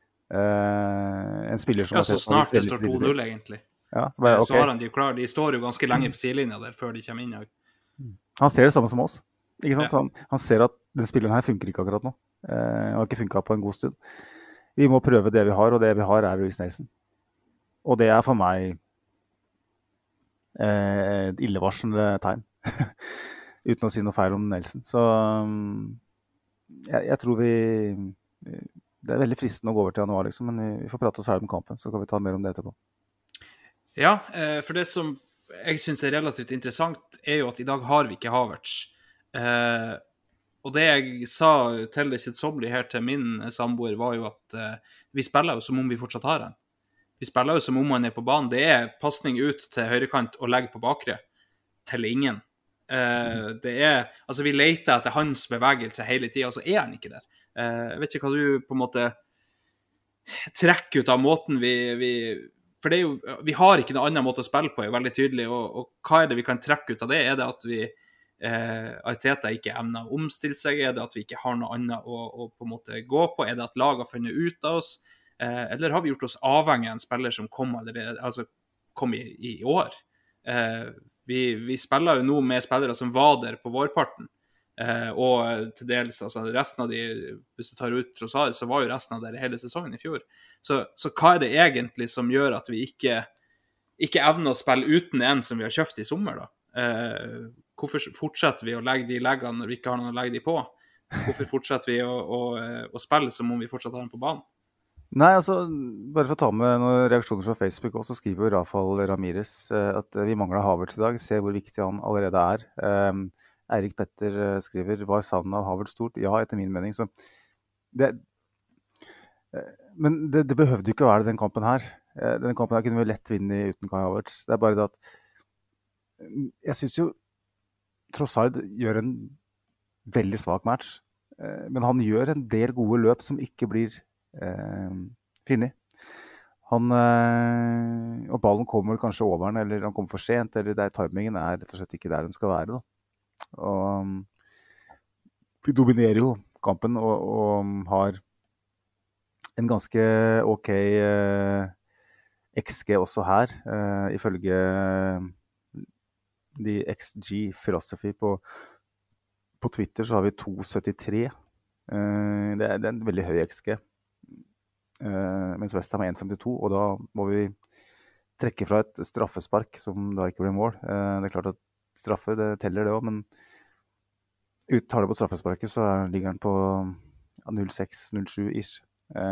En spiller som... Ja, så snart det står 2-0, egentlig. Ja, okay. Så har han de klar. De står jo ganske lenge på sidelinja der, før de kommer inn. Han ser det samme som oss. Ikke sant? Ja. Han ser at den spilleren her funker ikke akkurat nå. Han har ikke funket på en god stund. Vi må prøve det vi har, og det vi har er Reece Nelson. Og det er for meg et illevarslende tegn. Uten å si noe feil om Nelson. Så jeg tror det er veldig fristende å gå over til januar, liksom, men vi får prate oss ferdig om kampen, så kan vi ta mer om det etterpå. Ja, for det som jeg synes er relativt interessant er jo at i dag har vi ikke Havertz. Og det jeg sa til det kjedsommelige her til min samboer var jo at vi spiller jo som om vi fortsatt har han. Vi spiller jo som om han er på banen. Det er passning ut til høyrekant og legge på bakre til ingen. Det er, altså vi leter etter hans bevegelse hele tiden, og så er han ikke der. Jeg vet ikke hva du på en måte trekker ut av måten for det er jo, vi har ikke noen annen måte å spille på, er veldig tydelig, og hva er det vi kan trekke ut av det? Er det at vi Arteta ikke evner å omstille seg? Er det at vi ikke har noe annet å på en måte gå på? Er det at laget har funnet ut av oss? Eller har vi gjort oss avhengig av en spiller som kom i år? Vi spiller jo nå med spillere som var der på vårparten, og til dels, altså resten av de, hvis du tar ut Trossard, så var jo resten av det hele sesongen i fjor. Så hva er det egentlig som gjør at vi ikke evner å spille uten en som vi har kjøpt i sommer da? Hvorfor fortsetter vi å legge de leggene når vi ikke har noen å legge de på? Hvorfor fortsetter vi å spille som om vi fortsatt har den på banen? Nei, altså, bare for å ta med noen reaksjoner fra Facebook også, skriver jo Rafael Ramirez at vi mangler Havertz i dag, ser hvor viktig han allerede er. Eirik Petter skriver, var savnet av Havertz stort? Ja, etter min mening. Så men det behøvde jo ikke å være den kampen her. Den kampen her kunne vi lett vinne uten Kai Havertz. Det er bare det at jeg synes jo Trossard gjør en veldig svak match, men han gjør en del gode løp som ikke blir finnig. Og ballen kommer kanskje over han, eller han kommer for sent, eller timingen er rett og slett ikke der den skal være. Da. Og vi dominerer jo kampen og har en ganske ok XG også her, ifølge de XG Philosophy på Twitter så har vi 2,73. Det er en veldig høy XG. Mens West Ham er 1,52, og da må vi trekke fra et straffespark som da ikke blir mål. Det er klart at straffe, det teller det også, men tar det på straffesparket så ligger den på 0,6-0,7-ish.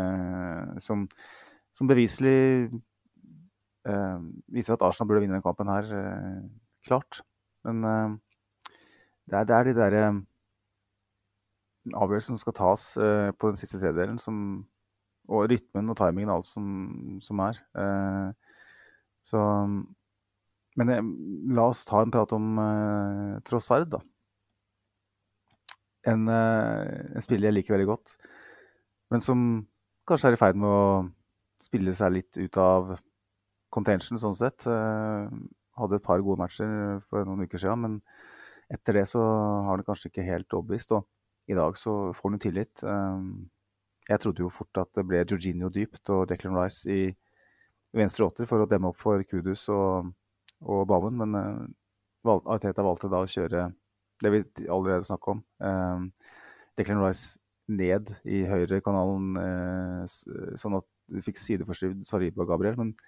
Som beviselig viser at Arsenal burde vinne den kampen her klart. Men det er de der avgjørelsen som skal tas på den siste tredjedelen, og rytmen og timingen og alt som er. Så, men la oss ta en prat om Trossard, da. En spiller jeg liker veldig godt, men som kanskje er i ferd med å spille seg litt ut av contention, sånn sett. Hadde et par gode matcher for noen uker siden, men etter det så har han kanskje ikke helt overbevist, og i dag så får han jo tillit. Jeg trodde jo fort at det ble Jorginho dypt og Declan Rice i venstre åtter for å demme opp for Kudus og Bowen, men Arteta valgte da å kjøre det vi allerede snakket om. Declan Rice ned i høyre kanalen, sånn at vi fikk sideforskyvd Saliba og Gabriel, men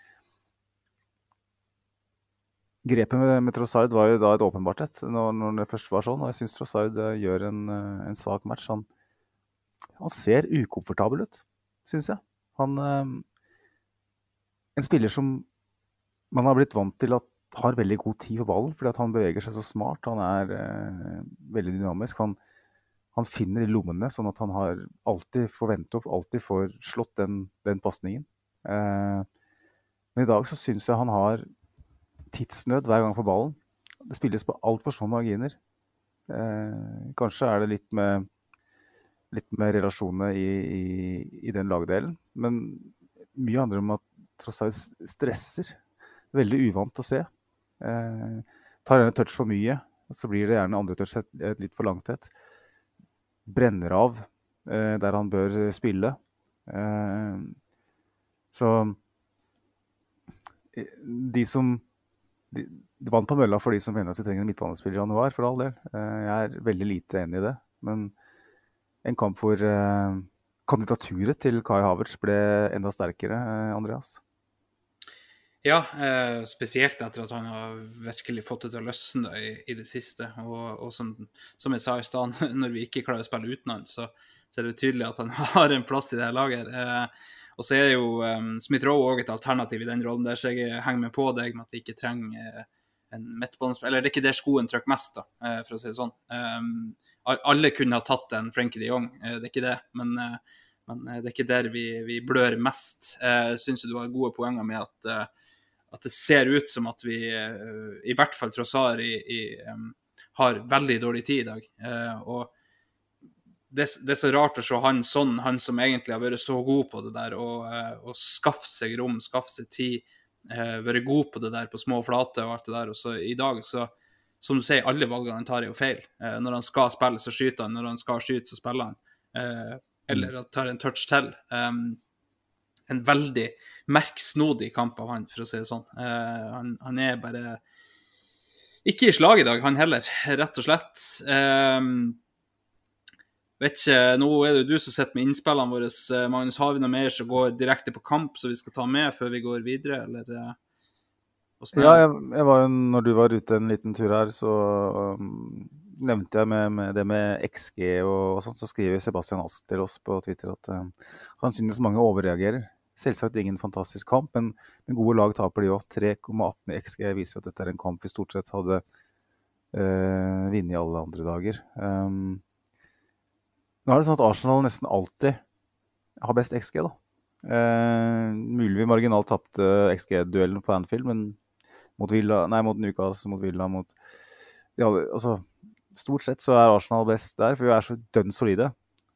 grepet med Trossard var jo da et åpenbart et, når det først var sånn, og jeg synes Trossard gjør en svak match. Han ser ukomfortabel ut, synes jeg. En spiller som man har blitt vant til at har veldig god tid på ballen, fordi at han beveger seg så smart, han er veldig dynamisk, han finner i lommene, sånn at han alltid får vente opp, alltid får slått den passningen. Men i dag så synes jeg han har tidsnød hver gang for ballen. Det spilles på alt for små marginer. Kanskje er det litt med relasjonene i den lagdelen, men mye handler om at Trossard stresser. Veldig uvant å se. Tar en touch for mye, så blir det gjerne andre touch et litt for langt et. Brenner av der han bør spille. Så det vant på mølla for de som mener at vi trenger en midtbanespiller i januar, for all del. Jeg er veldig lite enig i det, men en kamp hvor kandidaturet til Kai Havertz ble enda sterkere, Andreas. Ja, spesielt etter at han har virkelig fått det til å løsne i det siste, og som jeg sa i stedet, når vi ikke klarer å spille uten han, så er det tydelig at han har en plass i det her laget. Og så er det jo Smith Rowe også et alternativ i den rollen der, så jeg henger med på deg med at vi ikke trenger en midtbanespiller, eller det er ikke der skoen trykker mest da, for å si det sånn. Alle kunne ha tatt en Frenkie de Jong, det er ikke det, men det er ikke der vi blør mest. Synes du har gode poenger med at det ser ut som at vi, i hvert fall Trossard, har veldig dårlig tid i dag. Og det er så rart å se han som egentlig har vært så god på det der, og skaffe seg rom, skaffe seg tid, være god på det der, på små flate og alt det der. Og så i dag, så, som du sier, alle valgene han tar er jo feil. Når han skal spille, så skyter han. Når han skal skyte, så spiller han. Eller tar en touch til. En veldig merksnodig kamp av han, for å si det sånn. Han er bare ikke i slag i dag, han heller, rett og slett. Vet ikke, nå er det jo du som sitter med innspillene våre. Magnus, har vi noe mer som går direkte på kamp, så vi skal ta med før vi går videre, eller? Ja, jeg var jo, når du var ute en liten tur her, så nevnte jeg med det med XG og sånt, så skriver Sebastian Ask til oss på Twitter at han synes mange overreagerer. Selvsagt ingen fantastisk kamp, men gode lag taper de også. 3,18 XG viser at dette er en kamp vi stort sett hadde vunnet i alle andre dager. Nå er det sånn at Arsenal nesten alltid har best XG da. Mulig vi marginalt tapte XG-duellen på Anfield, men mot Newcastle, mot Villa, altså, stort sett så er Arsenal best der, for vi er så dønn solide.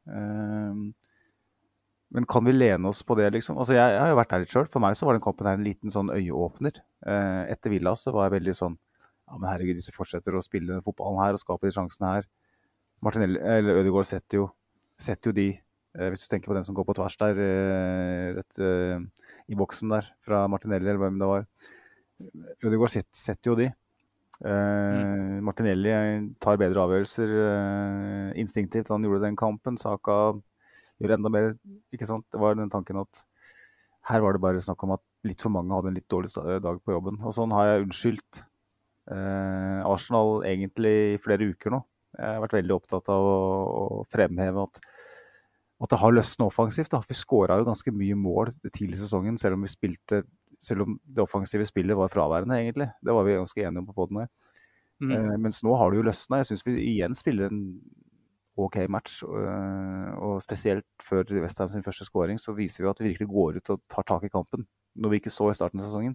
Men kan vi lene oss på det, liksom? Altså, jeg har jo vært der litt selv. For meg så var den kampen her en liten sånn øyeåpner. Etter Villa så var jeg veldig sånn, ja, men herregud, hvis vi fortsetter å spille fotballen her og skape de sjansene her. Martinelli, eller Ødegaard setter jo de, hvis du tenker på den som går på tvers der, rett i boksen der, fra Martinelli, eller hvem det var. Ødegaard setter jo de. Martinelli tar bedre avgjørelser instinktivt. Han gjorde den kampen. Saka gjør enda mer, ikke sant? Det var den tanken at her var det bare snakk om at litt for mange hadde en litt dårlig dag på jobben. Og sånn har jeg unnskyldt Arsenal egentlig i flere uker nå. Jeg har vært veldig opptatt av å fremheve at det har løsnet offensivt. Da. Vi skåret jo ganske mye mål tidlig i sesongen, selv om det offensive spillet var fraværende egentlig. Det var vi ganske enige om på podden her. Mens nå har det jo løsnet. Jeg synes vi igjen spiller en ok match, og spesielt før West Ham sin første scoring, så viser vi at vi virkelig går ut og tar tak i kampen, noe vi ikke så i starten av sesongen.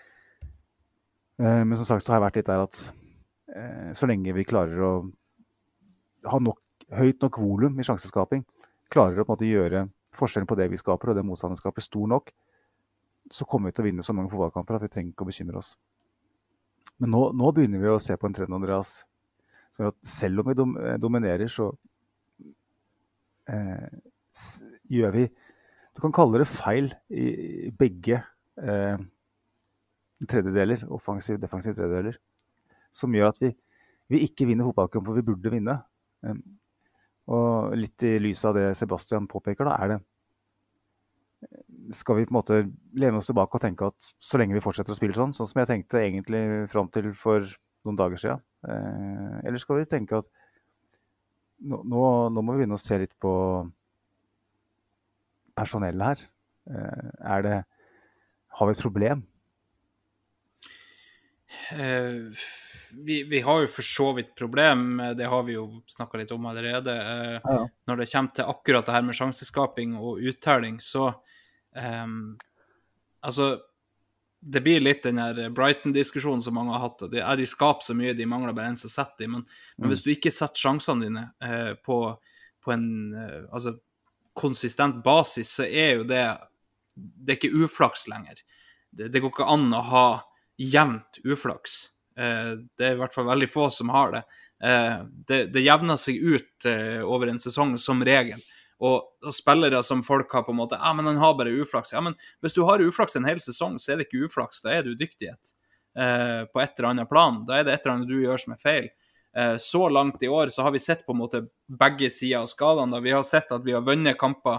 Men som sagt så har jeg vært litt der at så lenge vi klarer å ha høyt nok volum i sjanseskaping, klarer å på en måte gjøre forskjellen på det vi skaper og det motstanderen skaper stor nok, så kommer vi til å vinne så mange fotballkamper at vi trenger ikke å bekymre oss. Men nå begynner vi å se på en trend, Andreas, så at selv om vi dominerer, så gjør vi, du kan kalle det feil i begge tredjedeler, offensiv, defensiv tredjedeler, som gjør at vi ikke vinner fotballkamper vi burde vinne. Og litt i lyset av det Sebastian påpeker da, skal vi på en måte lene oss tilbake og tenke at så lenge vi fortsetter å spille sånn som jeg tenkte egentlig frem til for noen dager siden, eller skal vi tenke at nå må vi begynne å se litt på personellet her. Har vi et problem? Vi har jo for så vidt problem, det har vi jo snakket litt om allerede. Når det kommer til akkurat det her med sjanseskaping og uttelling, så altså, det blir litt den her Brighton-diskusjonen som mange har hatt. De skaper så mye, de mangler bare en som setter dem. Men hvis du ikke setter sjansene dine på en altså, konsistent basis, så jo det er ikke uflaks lenger. Det går ikke an å ha jevnt uflaks. Det i hvert fall veldig få som har det. Det jevner seg ut over en sesong som regel. Og spillere som folk har på en måte, men han har bare uflaks. Ja, men hvis du har uflaks en hel sesong, så det ikke uflaks, da du dyktighet på et eller annet plan. Da det et eller annet du gjør som feil. Så langt i år så har vi sett på en måte begge sider av skalaen. Vi har sett at vi har vunnet kamper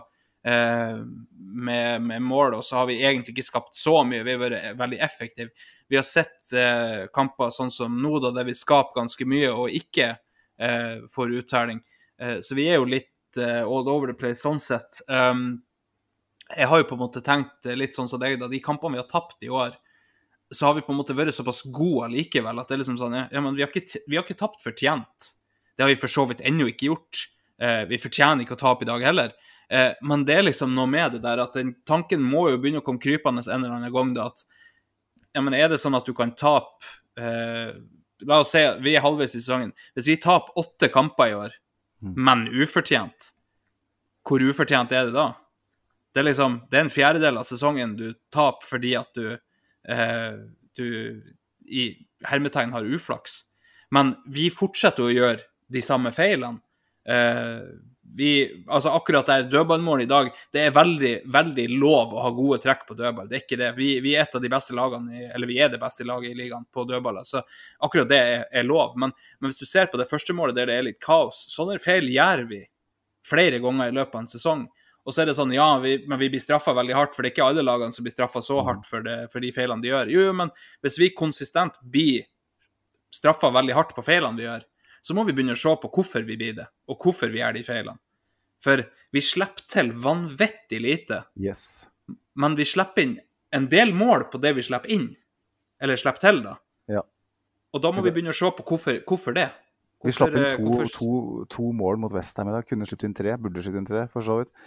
med mål, og så har vi egentlig ikke skapt så mye. Vi har vært veldig effektive. Vi har sett kamper sånn som nå, da der vi skaper ganske mye og ikke får uttelling. Så vi jo litt all over the place sånn sett. Jeg har jo på en måte tenkt litt sånn som deg, da de kampene vi har tapt i år, så har vi på en måte vært såpass gode likevel, at det liksom sånn, men vi har ikke tapt fortjent. Det har vi for så vidt ennå ikke gjort. Vi fortjener ikke å tape i dag heller. Men det liksom noe med det der, at den tanken må jo begynne å komme krypende en eller annen gang, da, at men det sånn at du kan tape, la oss si, vi halvveis i sesongen, hvis vi taper 8 kamper i år, men ufortjent, hvor ufortjent det da? Det liksom, det en fjerdedel av sesongen du taper fordi at du i hermetegn har uflaks, men vi fortsetter å gjøre de samme feilene. Altså akkurat der dødballmål i dag, det veldig, veldig lov å ha gode trekk på dødball, det ikke det. Vi et av de beste lagene, eller vi det beste laget i ligaen på dødballer, så akkurat det lov. Men hvis du ser på det første målet der det litt kaos, sånne feil gjør vi flere ganger i løpet av en sesong. Og så det sånn, men vi blir straffet veldig hardt, for det ikke alle lagene som blir straffet så hardt for de feilene de gjør. Jo, men hvis vi konsistent blir straffet veldig hardt på feilene vi gjør, så må vi begynne å se på hvorfor vi blir det, og hvorfor vi gjør de feilene. For vi slipper til vanvittig lite. Yes. Men vi slipper inn en del mål på det vi slipper inn. Eller slipper til, da. Ja. Og da må vi begynne å se på hvorfor det. Vi slapp inn to mål mot West Ham i dag. Kunne slippet inn 3, burde slippet inn 3, for så vidt.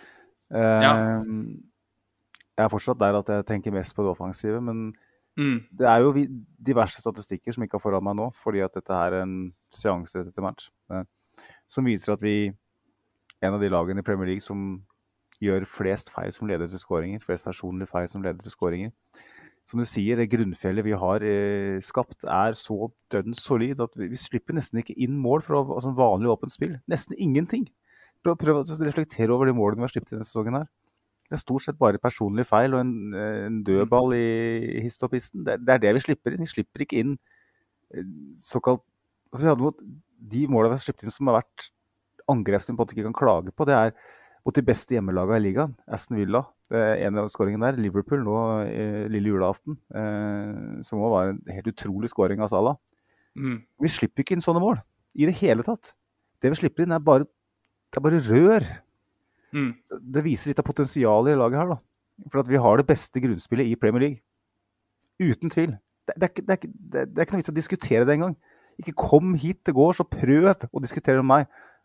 Jeg fortsatt der at jeg tenker mest på det offensive, men det jo diverse statistikker som ikke har foran meg nå, fordi at dette en seanse etter match, som viser at vi en av de lagene i Premier League som gjør flest feil som leder til skåringer, flest personlige feil som leder til skåringer. Som du sier, det grunnfjellet vi har skapt så dødens solid at vi slipper nesten ikke inn mål fra altså vanlig åpent spill. Nesten ingenting. Prøv å reflektere over de målene vi har slippet i denne sesongen her. Det stort sett bare personlige feil og en dødball i histopisten. Det det vi slipper inn. Vi slipper ikke inn såkalt... Altså vi hadde de målene vi har slippet inn som har vært angrep som på en måte ikke kan klage på, det mot de beste hjemmelagene i ligaen. Aston Villa, en av skåringene der. Liverpool nå lille julaften, som også var en helt utrolig skåring av Salah. Vi slipper ikke inn sånne mål i det hele tatt. Det vi slipper inn bare rør. Det viser litt av potensialet i laget her, da. For at vi har det beste grunnspillet i Premier League. Uten tvil. Det er ikke noe vits å diskutere det engang. Ikke kom hit det går, så prøv å diskutere med meg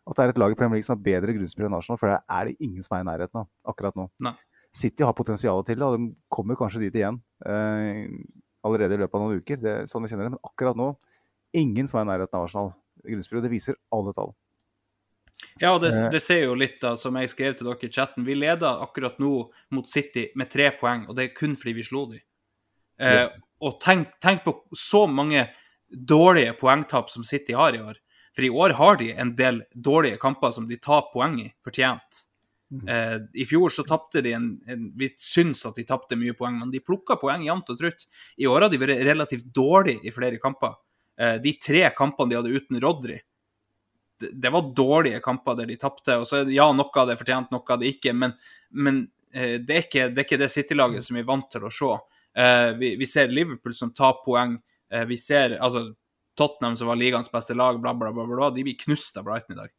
at det et lag i Premier League som har bedre grunnspill enn Arsenal, for det det ingen som i nærheten av akkurat nå. Nei. City har potensialet til det, og de kommer kanskje dit igjen allerede i løpet av noen uker, det sånn vi kjenner det, men akkurat nå, ingen som i nærheten av Arsenal grunnspill, og det viser alle tall. Ja, og det ser jo litt da, som jeg skrev til dere i chatten, vi leder akkurat nå mot City med 3 poeng, og det kun fordi vi slo dem. Yes. Og tenk på så mange dårlige poengtap som City har i år. For i år har de en del dårlige kamper som de tar poeng i, fortjent. I fjor så tappte de vi syns at de tappte mye poeng, men de plukket poeng jevnt og trutt. I år har de vært relativt dårlige i flere kamper. De 3 kampene de hadde uten Rodri, det var dårlige kamper der de tappte, og så ja, noe av det fortjent, noe av det ikke, men det ikke det City-laget som vi vant til å se. Vi ser Liverpool som tar poeng, vi ser altså Tottenham som var ligans beste lag, bla bla bla bla, de blir knust av Brighton i dag.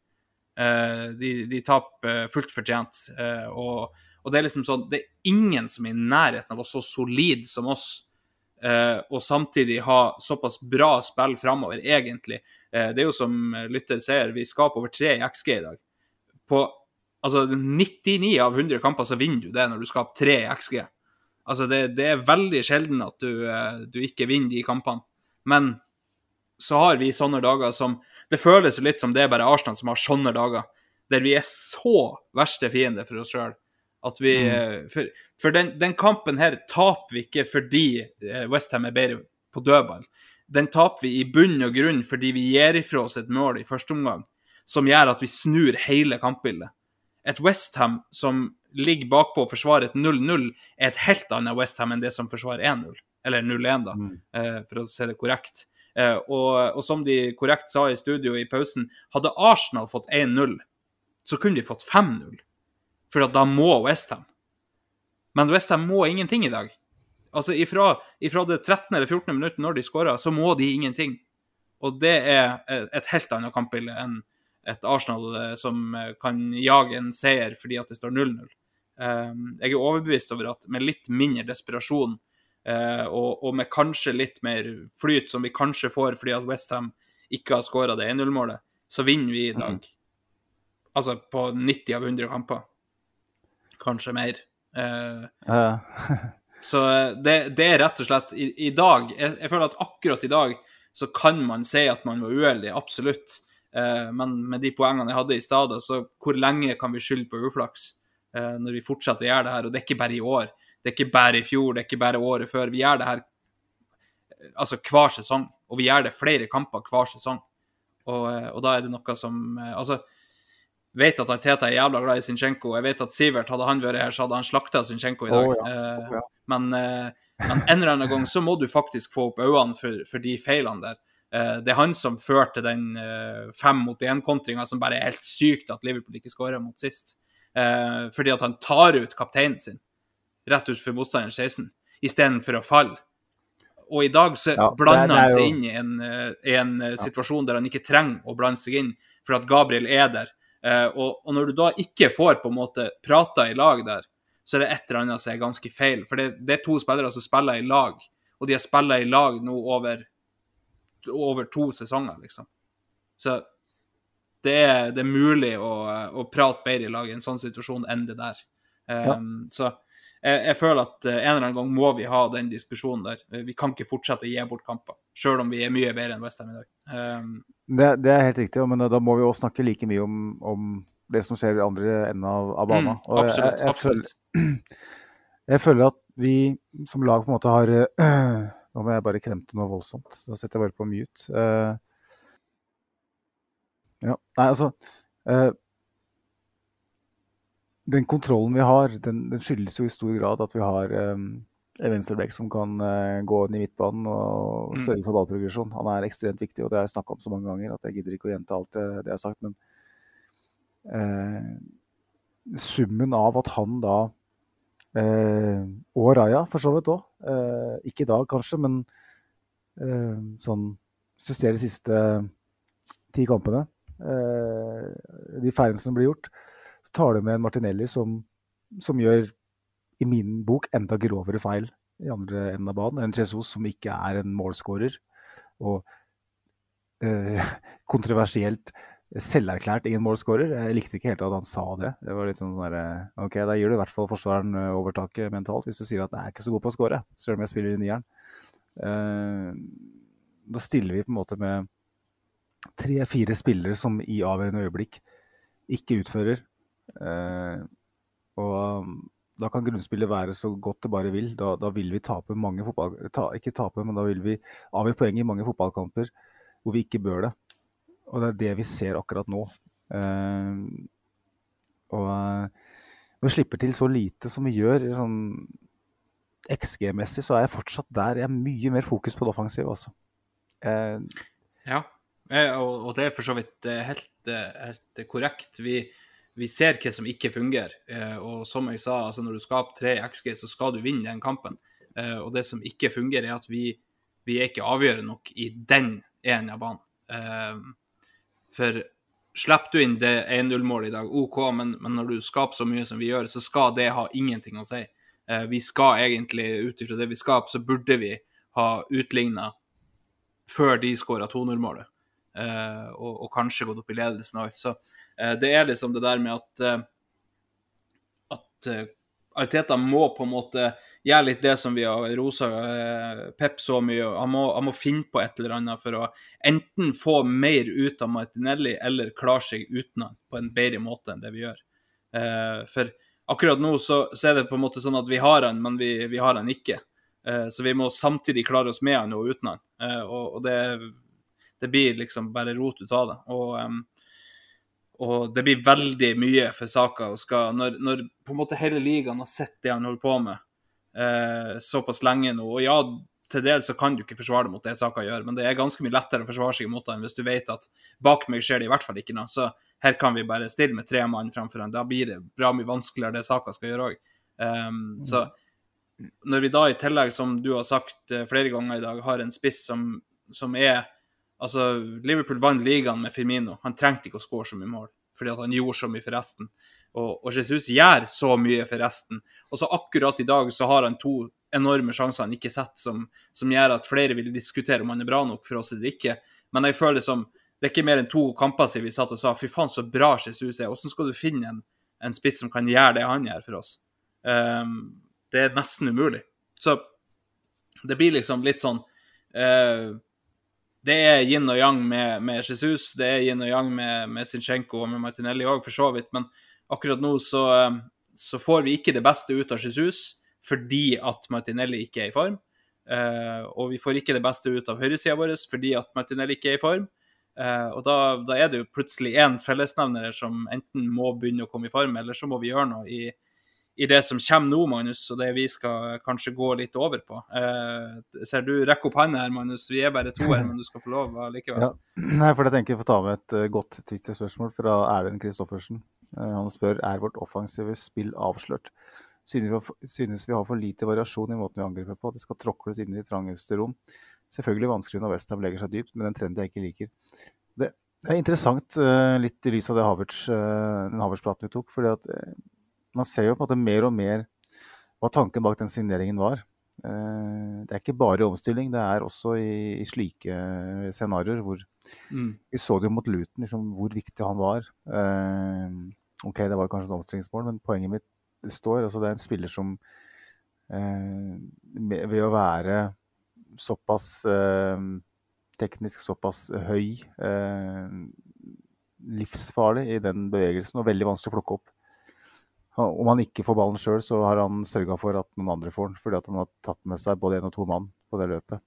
De taper fullt fortjent, og det liksom sånn, det ingen som i nærheten av å så solid som oss, og samtidig ha såpass bra spill fremover egentlig. Det jo som lytter ser, vi skaper over 3 i XG i dag. På altså 99 av 100 kamper så vinner du det når du skaper 3 i XG. Altså det veldig sjelden at du ikke vinner de kampene. Men så har vi sånne dager som, det føles jo litt som det bare Arsenal som har sånne dager, der vi så verste fiende for oss selv. At vi, for den kampen her taper vi ikke fordi West Ham bedre på dødball. Den taper vi i bunn og grunn fordi vi gir ifra oss et mål i første omgang, som gjør at vi snur hele kampbildet. Et West Ham som ligger bakpå og forsvarer et 0-0 et helt annet West Ham enn det som forsvarer 1-0, eller 0-1 da, for å se det korrekt. Og som de korrekt sa i studio i pausen, hadde Arsenal fått 1-0, så kunne de fått 5-0, for at da må West Ham. Men West Ham må ingenting i dag. Altså ifra det 13. eller 14. minutt når de skårer, så må de ingenting. Og det et helt annet kampbilde enn et Arsenal som kan jage en seier fordi at det står 0-0. Jeg overbevist over at med litt mindre desperasjon, og med kanskje litt mer flyt som vi kanskje får fordi at West Ham ikke har skåret det 1-0-målet, så vinner vi i dag. Altså på 90 av 100 kamper. Kanskje mer. Så det rett og slett i dag, jeg føler at akkurat i dag så kan man si at man var uheldig, absolutt. Men med de poengene jeg hadde i stedet, så hvor lenge kan vi skylde på uflaks når vi fortsetter å gjøre det her? Og det ikke bare i år, det ikke bare i fjor, det ikke bare året før. Vi gjør det her altså hver sesong, og vi gjør det flere kamper hver sesong. Og da det noe som altså, vet at Arteta jævla glad i Zinchenko. Jeg vet at Sivert, hadde han vært her, så hadde han slaktet Zinchenko i dag. Men en eller annen gang så må du faktisk få opp øynene for de feilene der. Det han som førte den 5-1-kontringen som bare helt sykt at Liverpool ikke skårer mot sist. Fordi at han tar ut kapteinen sin rett ut for motstanderen 16, i stedet for å falle. Og i dag så blander han seg inn i en situasjon der han ikke trenger å blande seg inn, for at Gabriel der. Og når du da ikke får på en måte prata i lag der, så det et eller annet som ganske feil. For det 2 spillere som spiller i lag, og de har spillet i lag nå over 2 sesonger, liksom. Så det mulig å prate bedre i lag i en sånn situasjon enn det der. Så jeg føler at en eller annen gang må vi ha den diskusjonen der. Vi kan ikke fortsette å gi bort kamper, selv om vi mye bedre enn West Ham i dag. Det helt riktig, men da må vi også snakke like mye om det som skjer i andre enden av banen. Absolutt. Jeg føler at vi som lag på en måte har nå må jeg bare kremte noe voldsomt, så setter jeg bare på mute. Nei, altså den kontrollen vi har, den skyldes jo i stor grad at vi har en venstreback som kan gå inn i midtbanen og sørge for ballprogresjon. Han ekstremt viktig, og det har jeg snakket om så mange ganger at jeg gidder ikke å gjenta alt det jeg har sagt, men summen av at han da og Raya for så vidt også, ikke i dag kanskje, men sånn, hvis du ser de siste 10 kampene, de feilene som blir gjort, så tar det med en Martinelli som gjør i min bok enda grovere feil i andre enden av banen, en Jesus som ikke en målskårer, og kontroversielt selverklært ingen målscorer. Jeg likte ikke helt at han sa det. Det var litt sånn der, ok, da gir du i hvert fall forsvaren overtaket mentalt, hvis du sier at jeg er ikke så god på å score, selv om jeg spiller i nieren. Da stiller vi på en måte med 3-4 spillere som i avgjørende øyeblikk ikke utfører. Og da kan grunnspillet være så godt det bare vil. Da vil vi tape mange ikke tape, men da vil vi avgjøre poeng i mange fotballkamper hvor vi ikke bør det. Og det er det vi ser akkurat nå. Og vi slipper til så lite som vi gjør. Sånn XG-messig så er jeg fortsatt der. Jeg er mye mer fokus på det offensive også. Ja, og det er for så vidt helt korrekt. Vi ser hva som ikke fungerer, og som jeg sa, altså når du skaper 3 XG, så skal du vinne den kampen. Og det som ikke fungerer er at vi er ikke avgjørende nok i den ene av banen. For slipper du inn det 1-0-målet i dag, ok, men når du skaper så mye som vi gjør, så skal det ha ingenting å si. Vi skal egentlig, utifra det vi skaper, så burde vi ha utlignet før de skåret 2-0-målet. Og kanskje gått opp i ledelsen og alt. Så det er liksom det der med at Arteta må på en måte gjøre litt det som vi har roset Pep så mye. Han må finne på et eller annet for å enten få mer ut av Martinelli eller klare seg uten han på en bedre måte enn det vi gjør. For akkurat nå så er det på en måte sånn at vi har han, men vi har han ikke. Så vi må samtidig klare oss med han og uten han. Og det blir liksom bare rot ut av det. Og det blir veldig mye for Saka. Når på en måte hele ligaen har sett det han holder på med såpass lenge nå, og ja, til dels så kan du ikke forsvare det mot det Saka gjør, men det er ganske mye lettere å forsvare seg mot han hvis du vet at bak meg skjer det i hvert fall ikke noe, så her kan vi bare stille med 3 mann fremfor han. Da blir det bra mye vanskeligere det Saka skal gjøre også. Så når vi da i tillegg, som du har sagt flere ganger i dag, har en spiss som er, altså Liverpool vant ligaen med Firmino, han trengte ikke å score så mye mål, fordi at han gjorde så mye for resten, og Jesus gjør så mye for resten, og så akkurat i dag så har han 2 enorme sjanser han ikke sett, som gjør at flere vil diskutere om han er bra nok for oss eller ikke, men jeg føler som, det er ikke mer enn 2 kamper siden vi satt og sa, fy faen så bra Jesus er, hvordan skal du finne en spiss som kan gjøre det han gjør for oss? Det er nesten umulig. Så det blir liksom litt sånn, det er yin og yang med Jesus, det er yin og yang med Zinchenko og med Martinelli også, for så vidt, men akkurat nå så får vi ikke det beste ut av Jesus, fordi at Martinelli ikke er i form, og vi får ikke det beste ut av høyresiden vår, fordi at Martinelli ikke er i form, og da er det jo plutselig en fellesnevner som enten må begynne å komme i form, eller så må vi gjøre noe i det som kommer nå, Magnus, og det vi skal kanskje gå litt over på. Ser du rekke opp hånden her, Magnus? Vi er bare 2 her, men du skal få lov likevel. Ja. Nei, for jeg tenker jeg får ta med et godt Twitter-spørsmål fra Erlend Kristoffersen. Han spør, vårt offensive spill avslørt? Synes vi har for lite variasjon i måten vi angriper på, at det skal tråkles inn i de trangeste rom. Selvfølgelig vanskelig når West Ham legger seg dypt, men den trenden jeg ikke liker. Det er interessant, litt i lys av den Havertz-praten vi tok, fordi at man ser jo på en måte mer og mer hva tanken bak den signeringen var. Det er ikke bare omstilling, det er også i slike scenarier hvor vi så det jo mot Luton, liksom, hvor viktig han var. Ok, det var kanskje et omstillingsmål, men poenget mitt står, altså det er en spiller som ved å være såpass teknisk såpass høy, livsfarlig i den bevegelsen, og veldig vanskelig å plukke opp. Om han ikke får ballen selv, så har han sørget for at noen andre får den, fordi at han har tatt med seg både 1 og 2 mann på det løpet.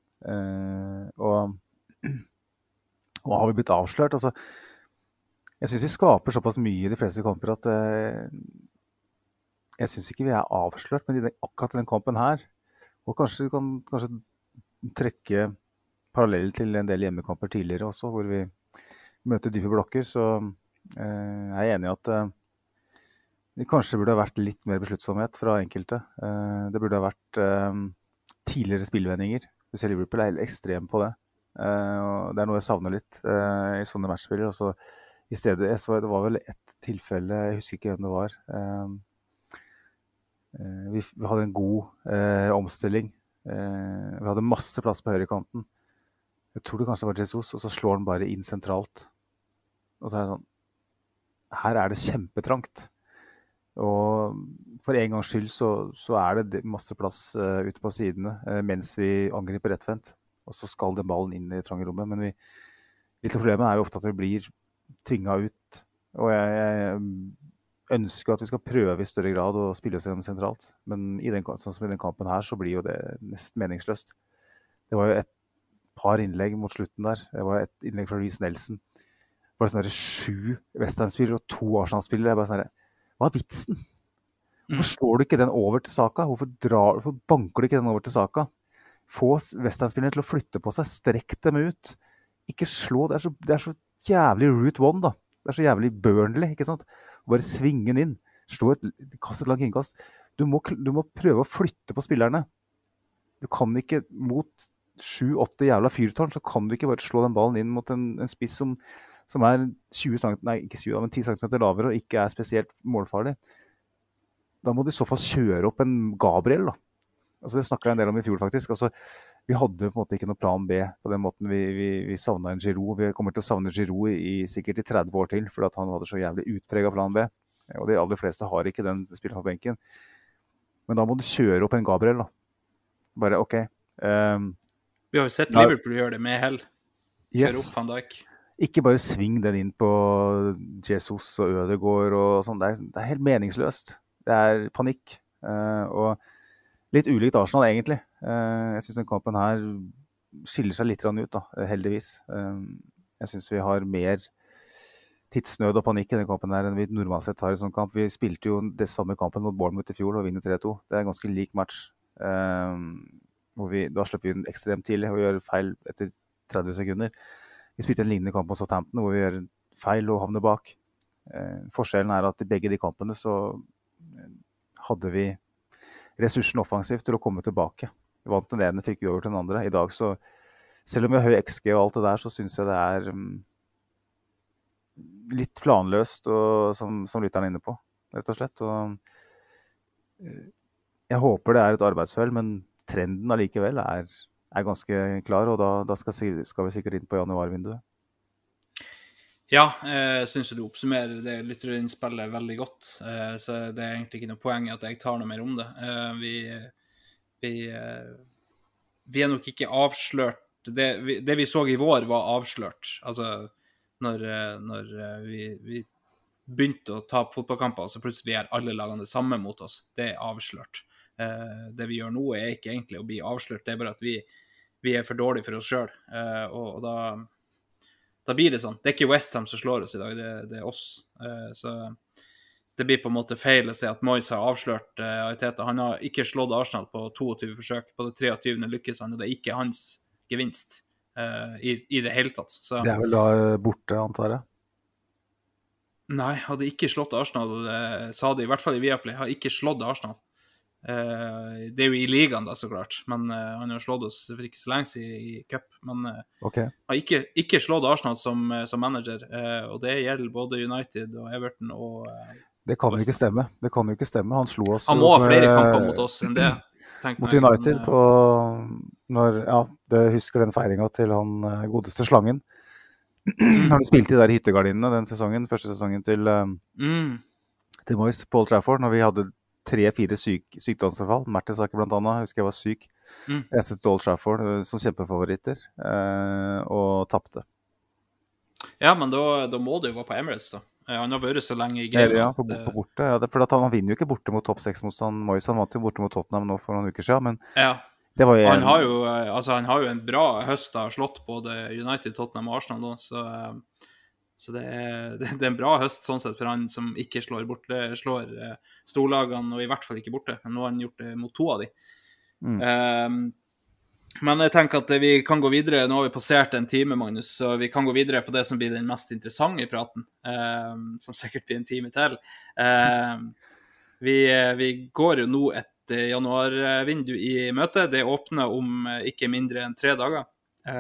Og har vi blitt avslørt? Altså, jeg synes vi skaper såpass mye i de fleste kamper at jeg synes ikke vi er avslørt, men akkurat i den kampen her, og kanskje du kan trekke parallell til en del hjemmekamper tidligere også, hvor vi møter dype blokker, så jeg er enig i at det kanskje burde ha vært litt mer besluttsomhet fra enkelte. Det burde ha vært tidligere spillvendinger. Du ser Liverpool er helt ekstrem på det. Og det er noe jeg savner litt i sånne matchspiller. Altså, i stedet, så det var vel et tilfelle, jeg husker ikke hvem det var. Vi hadde en god omstilling. Vi hadde masse plass på høyrekanten. Jeg tror det kanskje var Jesus, og så slår han bare inn sentralt. Og så det sånn, her det kjempetrangt. Og for en gangs skyld så det masse plass ute på sidene mens vi angriper rettvendt. Og så skal den ballen inn i det trange rommet. Men litt av problemet jo ofte at vi blir tvinget ut. Og jeg ønsker at vi skal prøve i større grad å spille oss gjennom sentralt. Men sånn som i den kampen her, så blir jo det nesten meningsløst. Det var jo et par innlegg mot slutten der. Det var et innlegg fra Reece Nelson. Det var sånn 7 West Ham-spillere og 2 Arsenal-spillere. Jeg bare sånn, hva vitsen? Hvorfor slår du ikke den over til Saka? Hvorfor banker du ikke den over til Saka? Få West Ham-spillerne til å flytte på seg. Strekk dem ut. Ikke slå. Det så jævlig Route 1 da. Det så jævlig Burnley, ikke sant? Bare svinge den inn. Kast et langt innkast. Du må prøve å flytte på spillerne. Du kan ikke mot 7-8 jævla fyrtårn, så kan du ikke bare slå den ballen inn mot en spiss som 20 cm, nei, ikke 20, men 10 cm lavere og ikke spesielt målfarlig. Da må du i så fall kjøre opp en Gabriel da. Altså, det snakket jeg en del om i fjor faktisk. Altså, vi hadde på en måte ikke noe plan B på den måten vi savnet en Giroud. Vi kommer til å savne Giroud sikkert i 30 år til, fordi at han hadde så jævlig utpreget plan B. Og de aller fleste har ikke den spillet på benken. Men da må du kjøre opp en Gabriel da. Bare, ok. Vi har jo sett Liverpool gjøre det med hell. Kjøre opp Van Dijk. Ikke bare sving den inn på Jesus og Ødegaard og sånn. Det helt meningsløst. Det panikk. Og litt ulikt Arsenal egentlig. Jeg synes den kampen her skiller seg litt ut da, heldigvis. Jeg synes vi har mer tidsnød og panikk i den kampen her enn vi normalt sett har i sånn kamp. Vi spilte jo det samme kampen mot Bournemouth i fjor og vinner 3-2. Det en ganske lik match. Da slipper vi den ekstremt tidlig og gjør feil etter 30 sekunder. Vi spilte en lignende kamp mot Southampton hvor vi gjør feil og havner bak. Forskjellen at i begge de kampene så hadde vi ressursen offensivt til å komme tilbake. Vi vant den ene, fikk vi over til den andre. I dag så, selv om vi har høy XG og alt det der, så synes jeg det litt planløst, og, som lytteren er inne på, rett og slett. Og jeg håper det et arbeidshøl, men trenden allikevel ganske klar, og da skal vi sikkert inn på januarvinduet. Ja, jeg synes du oppsummerer det lytterinnspillet veldig godt, så det egentlig ikke noe poeng at jeg tar noe mer om det. Vi nok ikke avslørt, det vi så i vår var avslørt, altså når vi begynte å ta fotballkamper, så plutselig alle lagene det samme mot oss, det avslørt. Det vi gjør nå ikke egentlig å bli avslørt, det bare at vi for dårlige for oss selv, og da blir det sånn. Det ikke West Ham som slår oss i dag, det oss. Så det blir på en måte feil å si at Moyes har avslørt Arteta. Han har ikke slått Arsenal på 22 forsøk. På det 23. lykkes han, og det ikke hans gevinst i det hele tatt. Så, det vel da borte, antar jeg? Nei, hadde ikke slått Arsenal, sa det i hvert fall i Viaplay, har ikke slått Arsenal. Det jo i ligaen da, så klart, men han har slått oss for ikke så lenge siden i cup, men har ikke slått Arsenal som manager, og det gjelder både United og Everton og det kan jo ikke stemme, han slo oss. Han må ha flere kamper mot oss enn det, mot United på det husker den feiringen til han godeste slangen når han spilte de der hyttegardinene den sesongen, første sesongen til Moyes på Old Trafford, når vi hadde 3-4 sykdomsforfall. Mertesaker blant annet, husker jeg var syk. Jeg sett Old Trafford som kjempefavoritter, og tappte. Ja, men da må det jo være på Emirates da. Han har vært så lenge i game. Ja, på borte. Ja, for han vinner jo ikke borte mot topp 6-motstand. Moyes, han vant jo borte mot Tottenham nå for noen uker siden, men det var jo han har jo en bra høst da, slått både United, Tottenham og Arsenal nå, så det en bra høst sånn sett for han som ikke slår storlagene, og i hvert fall ikke borte. Men nå har han gjort det mot 2 av de. Men jeg tenker at vi kan gå videre. Nå har vi passert en time, Magnus, så vi kan gå videre på det som blir den mest interessante praten, som sikkert blir en time til. Vi går jo nå et januarvindu i møte. Det åpner om ikke mindre enn 3 dager.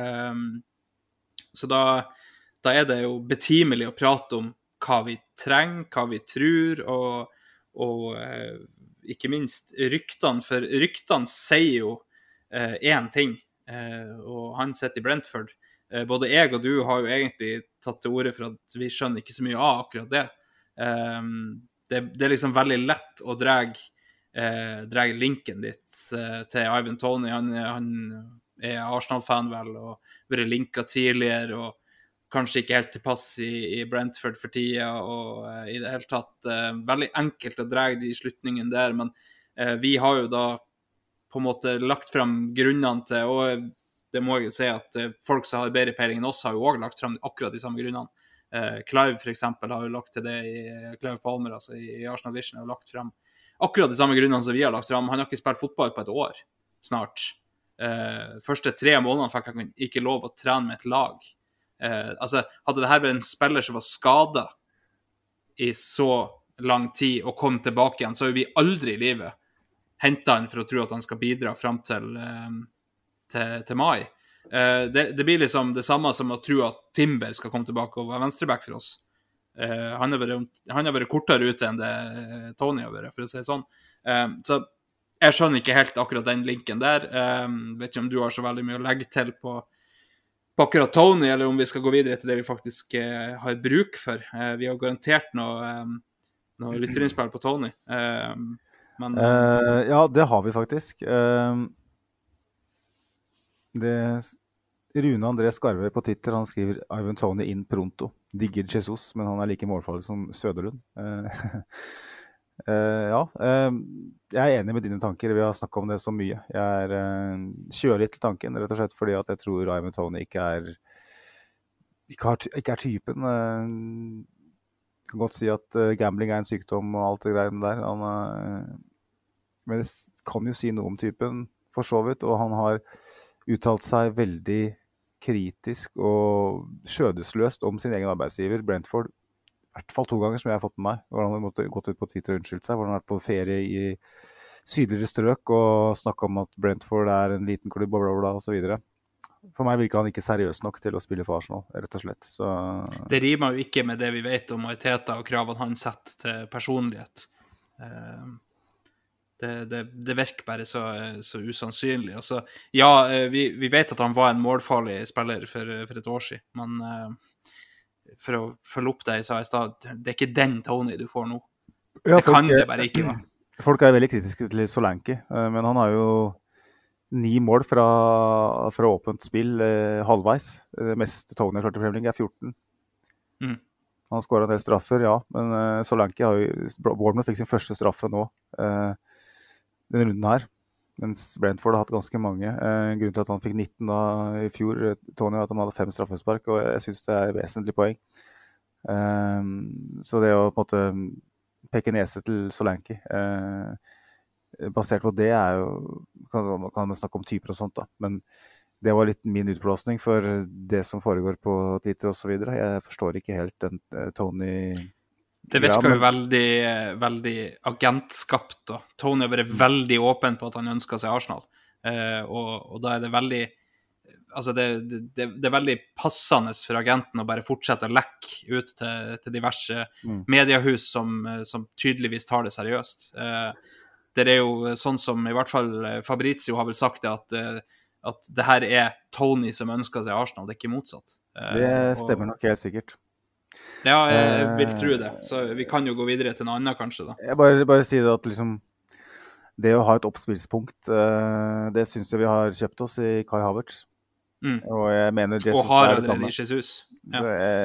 Så da det jo betimelig å prate om hva vi trenger, hva vi tror, og ikke minst ryktene, for ryktene sier jo en ting, og han sitter i Brentford, både jeg og du har jo egentlig tatt til orde for at vi skjønner ikke så mye av akkurat det. Det er liksom veldig lett å dra linken ditt til Ivan Toney. Han er Arsenal-fan vel, og vært linket tidligere, og kanskje ikke helt tilpass i Brentford for tida, og i det hele tatt veldig enkelt å dra de slutningene der, men vi har jo da på en måte lagt frem grunnene til, og det må jeg jo si at folk som har bedre peiling enn oss har jo også lagt frem akkurat de samme grunnene. Clive for eksempel har jo lagt til det Clive Palmer, altså i Arsenal Vision, har lagt frem akkurat de samme grunnene som vi har lagt frem. Han har ikke spilt fotball på et år, snart. Første 3 månedene fikk han ikke lov å trene med et lag. Altså, hadde det her vært en spiller som var skadet i så lang tid og kom tilbake igjen, så har vi aldri i livet hentet han for å tro at han skal bidra frem til mai. Det blir liksom det samme som å tro at Timber skal komme tilbake og være venstreback for oss. Han har vært kortere ute enn det Tony har vært, for å si det sånn. Så jeg skjønner ikke helt akkurat den linken der. Vet ikke om du har så veldig mye å legge til på akkurat Tony, eller om vi skal gå videre til det vi faktisk har bruk for. Vi har garantert noe lytterinnspill på Tony. Men, ja, det har vi faktisk. Rune André Skarve på Twitter, han skriver Ivan Toney inn pronto. Digger Jesus, men han er like målfarlig som Søderlund. Ja, jeg er enig med dine tanker. Vi har snakket om det så mye. Jeg kjører litt til tanken, rett og slett fordi at jeg tror Ivan Toney ikke er typen. Jeg kan godt si at gambling er en sykdom og alt det greiene der. Men det kan jo si noe om typen, for så vidt, og han har uttalt seg veldig kritisk og skjødesløst om sin egen arbeidsgiver, Brentford. I hvert fall 2 ganger som jeg har fått med meg, hvor han har gått ut på Twitter og unnskyldt seg, hvor han har vært på ferie i sydligere strøk og snakket om at Brentford er en liten klubb og bla bla og så videre. For meg virker han ikke seriøs nok til å spille for Arsenal, rett og slett. Så det rimer jo ikke med det vi vet om Arteta og kravene han setter til personlighet. Det virker bare så usannsynlig. Altså, ja, vi vet at han var en målfarlig spiller for et år siden, men for å følge opp det jeg sa i sted, det er ikke den Tony du får nå. Ja, det kan det bare ikke være. Folk er veldig kritiske til Solanke, men han har jo 9 mål fra åpent spill halvveis. Det meste Tony har klart i Premier League er 14. Han skåret en del straffer, ja, men Solanke har jo, Bournemouth fikk sin første straffe nå, denne runden her, mens Brentford har hatt ganske mange. Grunnen til at han fikk 19 da i fjor, Tony, at han hadde 5 straffespark, og jeg synes det er et vesentlig poeng. Så det å på en måte peke nese til Solanke, basert på det er jo, kan man snakke om typer og sånt da, men det var litt min utblåsning for det som foregår på Twitter og så videre. Jeg forstår ikke helt den Tony... Det virker jo veldig agentskapt da. Tony har vært veldig åpen på at han ønsker seg Arsenal. Og da er det veldig... Altså det er veldig passende for agenten å bare fortsette å lekke ut til diverse mediehus som tydeligvis tar det seriøst. Det er jo sånn som i hvert fall Fabrizio har vel sagt det, at det her er Tony som ønsker seg Arsenal, det er ikke motsatt. Det stemmer nok helt sikkert. Ja, jeg vil tro det. Så vi kan jo gå videre til noe annet kanskje da. Jeg bare sier det at liksom, det å ha et oppspillspunkt, det synes jeg vi har kjøpt oss i Kai Havertz. Og jeg mener Jesus og har er det samme. allerede i Jesus. Ja.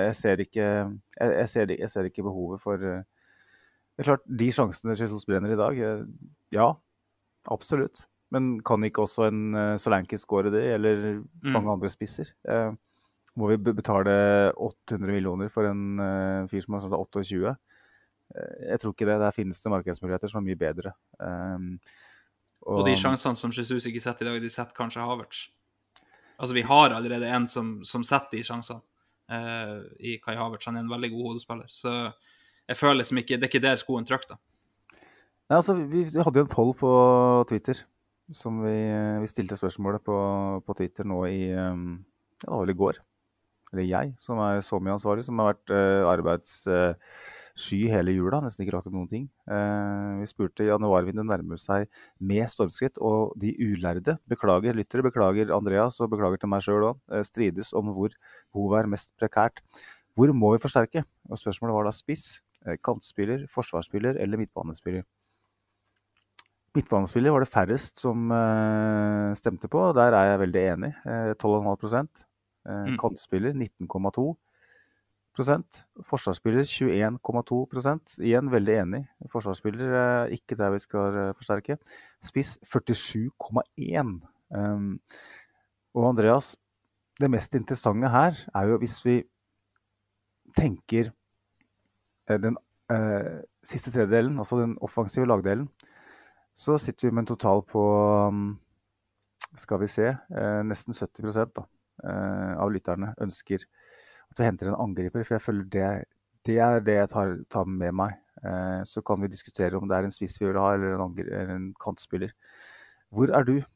Jeg ser ikke behovet for... Det er klart, de sjansene Jesus brenner i dag, ja, absolutt. Men kan ikke også en Solanke skåre det, eller mange andre spisser? Må vi betale 800 millioner for en fyr som har 28? Jeg tror ikke det. Der finnes det markedsmuligheter som er mye bedre. Og de sjansene som Jesus ikke setter i dag, de setter kanskje Havertz. Altså, vi har allerede en som setter de sjansene i Kai Havertz. Han er en veldig god hodespiller. Så jeg føler liksom ikke, det er ikke der skoen trykker da. Nei, altså, vi hadde jo en poll på Twitter, som vi stilte spørsmålet på Twitter nå i, det var vel i går. Eller jeg, som er så mye ansvarlig, som har vært sky hele jula, nesten ikke rakt noen ting. Vi spurte januarvinduet nærmer seg med stormskritt, og de ulærde, beklager lyttere, beklager Andreas og beklager til meg selv også, strides om hvor behovet er mest prekært. Hvor må vi forsterke? Og spørsmålet var da spiss, kantspiller, forsvarsspiller eller midtbanespiller. Midtbanespiller var det færrest som stemte på, og der er jeg veldig enig, 12,5%. Kantspiller 19,2%, forsvarsspiller 21,2%, igjen veldig enig. Forsvarsspiller ikke der vi skal forsterke. Spiss 47,1%. Og Andreas, det mest interessante her er jo hvis vi tenker den siste tredjedelen, altså den offensive lagdelen, så sitter vi med en total på, skal vi se, nesten 70% da. Av lytterne ønsker at vi henter en angriper, for jeg føler det er det jeg tar med meg. Så kan vi diskutere om det er en spiss vi vil ha, eller en kantspiller. Hvor er du?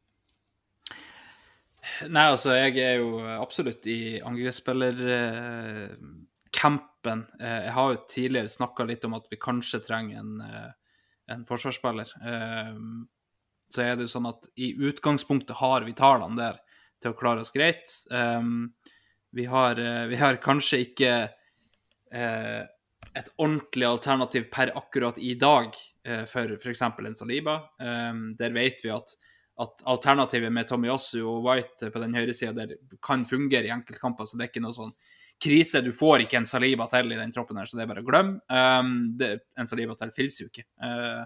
Nei, altså, jeg er jo absolutt i angrepsspiller-campen. Jeg har jo tidligere snakket litt om at vi kanskje trenger en forsvarsspiller. Så er det jo sånn at i utgangspunktet har vi tallene der til å klare oss greit. Vi har kanskje ikke et ordentlig alternativ per akkurat i dag for eksempel en Saliba. Der vet vi at alternativet med Tomiyasu og White på den høyre siden der kan fungere i enkeltkamper, så det er ikke noe sånn krise. Du får ikke en Saliba til i den troppen her, så det er bare å glemme. En Saliba til finnes jo ikke.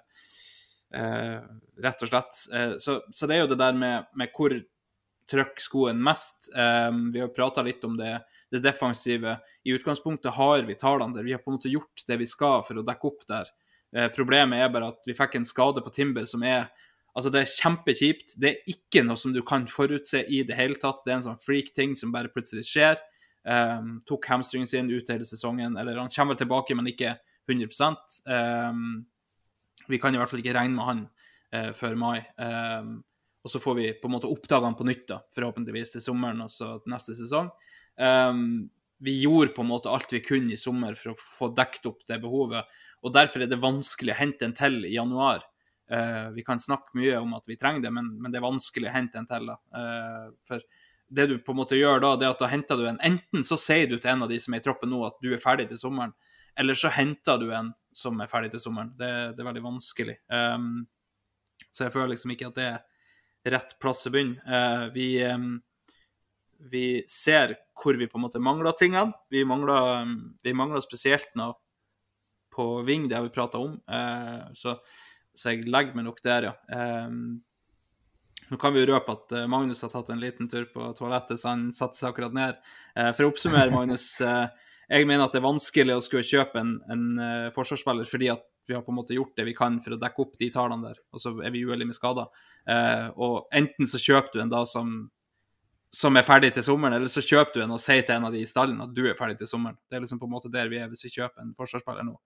Rett og slett. Så det er jo det der med hvor trykk skoen mest. Vi har pratet litt om det defensive. I utgangspunktet har vi tallene der. Vi har på en måte gjort det vi skal for å dekke opp der. Problemet er bare at vi fikk en skade på Timber som altså det er kjempekjipt. Det er ikke noe som du kan forutse i det hele tatt. Det er en sånn freak-ting som bare plutselig skjer. Tok hamstringen sin ut hele sesongen, eller han kommer tilbake, men ikke 100%. Vi kan i hvert fall ikke regne med han før mai. Og så får vi på en måte oppdage han på nytt da, forhåpentligvis til sommeren og så neste sesong. Vi gjorde på en måte alt vi kunne i sommer for å få dekt opp det behovet, og derfor er det vanskelig å hente en til i januar. Vi kan snakke mye om at vi trenger det, men det er vanskelig å hente en til da. For det du på en måte gjør da, det er at da henter du enten så sier du til en av de som er i troppen nå at du er ferdig til sommeren, eller så henter du en som er ferdig til sommeren. Det er veldig vanskelig. Så jeg føler liksom ikke at det er rett plass å begynne. Vi ser hvor vi på en måte mangler tingene. Vi mangler spesielt noe på ving, det har vi pratet om. Så jeg legger meg nok der, ja. Nå kan vi jo røpe at Magnus har tatt en liten tur på toalettet, så han satte seg akkurat ned. For å oppsummere, Magnus, jeg mener at det er vanskelig å skulle kjøpe en forsvarsspiller, fordi at vi har på en måte gjort det vi kan for å dekke opp de tallene der, og så er vi uheldige med skader. Og enten så kjøper du en da som er ferdig til sommeren, eller så kjøper du en og sier til en av de i stallen at du er ferdig til sommeren. Det er liksom på en måte der vi er hvis vi kjøper en forsvarsspiller nå.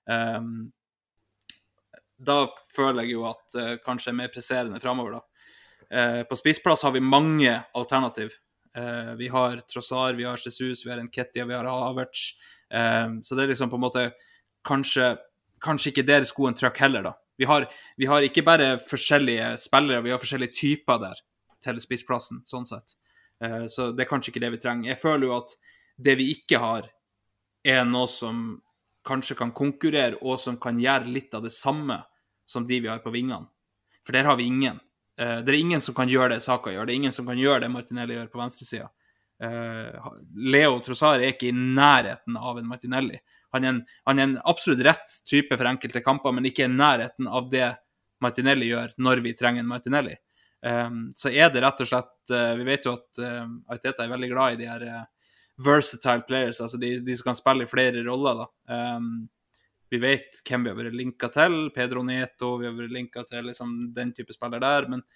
Da føler jeg jo at kanskje er mer presserende fremover da. På spissplass har vi mange alternativ. Vi har Trossard, vi har Jesus, vi har Nketiah, vi har Havertz. Så det er liksom på en måte kanskje ikke der skoen trykk heller da. Vi har ikke bare forskjellige spillere, vi har forskjellige typer der til spissplassen, sånn sett. Så det er kanskje ikke det vi trenger. Jeg føler jo at det vi ikke har er noe som kanskje kan konkurrere, og som kan gjøre litt av det samme som de vi har på vingene. For der har vi ingen. Det er ingen som kan gjøre det Saka gjør, det er ingen som kan gjøre det Martinelli gjør på venstresiden. Leo Trossard er ikke i nærheten av en Martinelli. Han er en absolutt rett type for enkelte kamper, men ikke i nærheten av det Martinelli gjør når vi trenger en Martinelli. Så er det rett og slett, vi vet jo at Arteta er veldig glad i de her versatile players, altså de som kan spille i flere roller da. Vi vet hvem vi har vært linket til, Pedro Neto, vi har vært linket til liksom, den type spiller der, men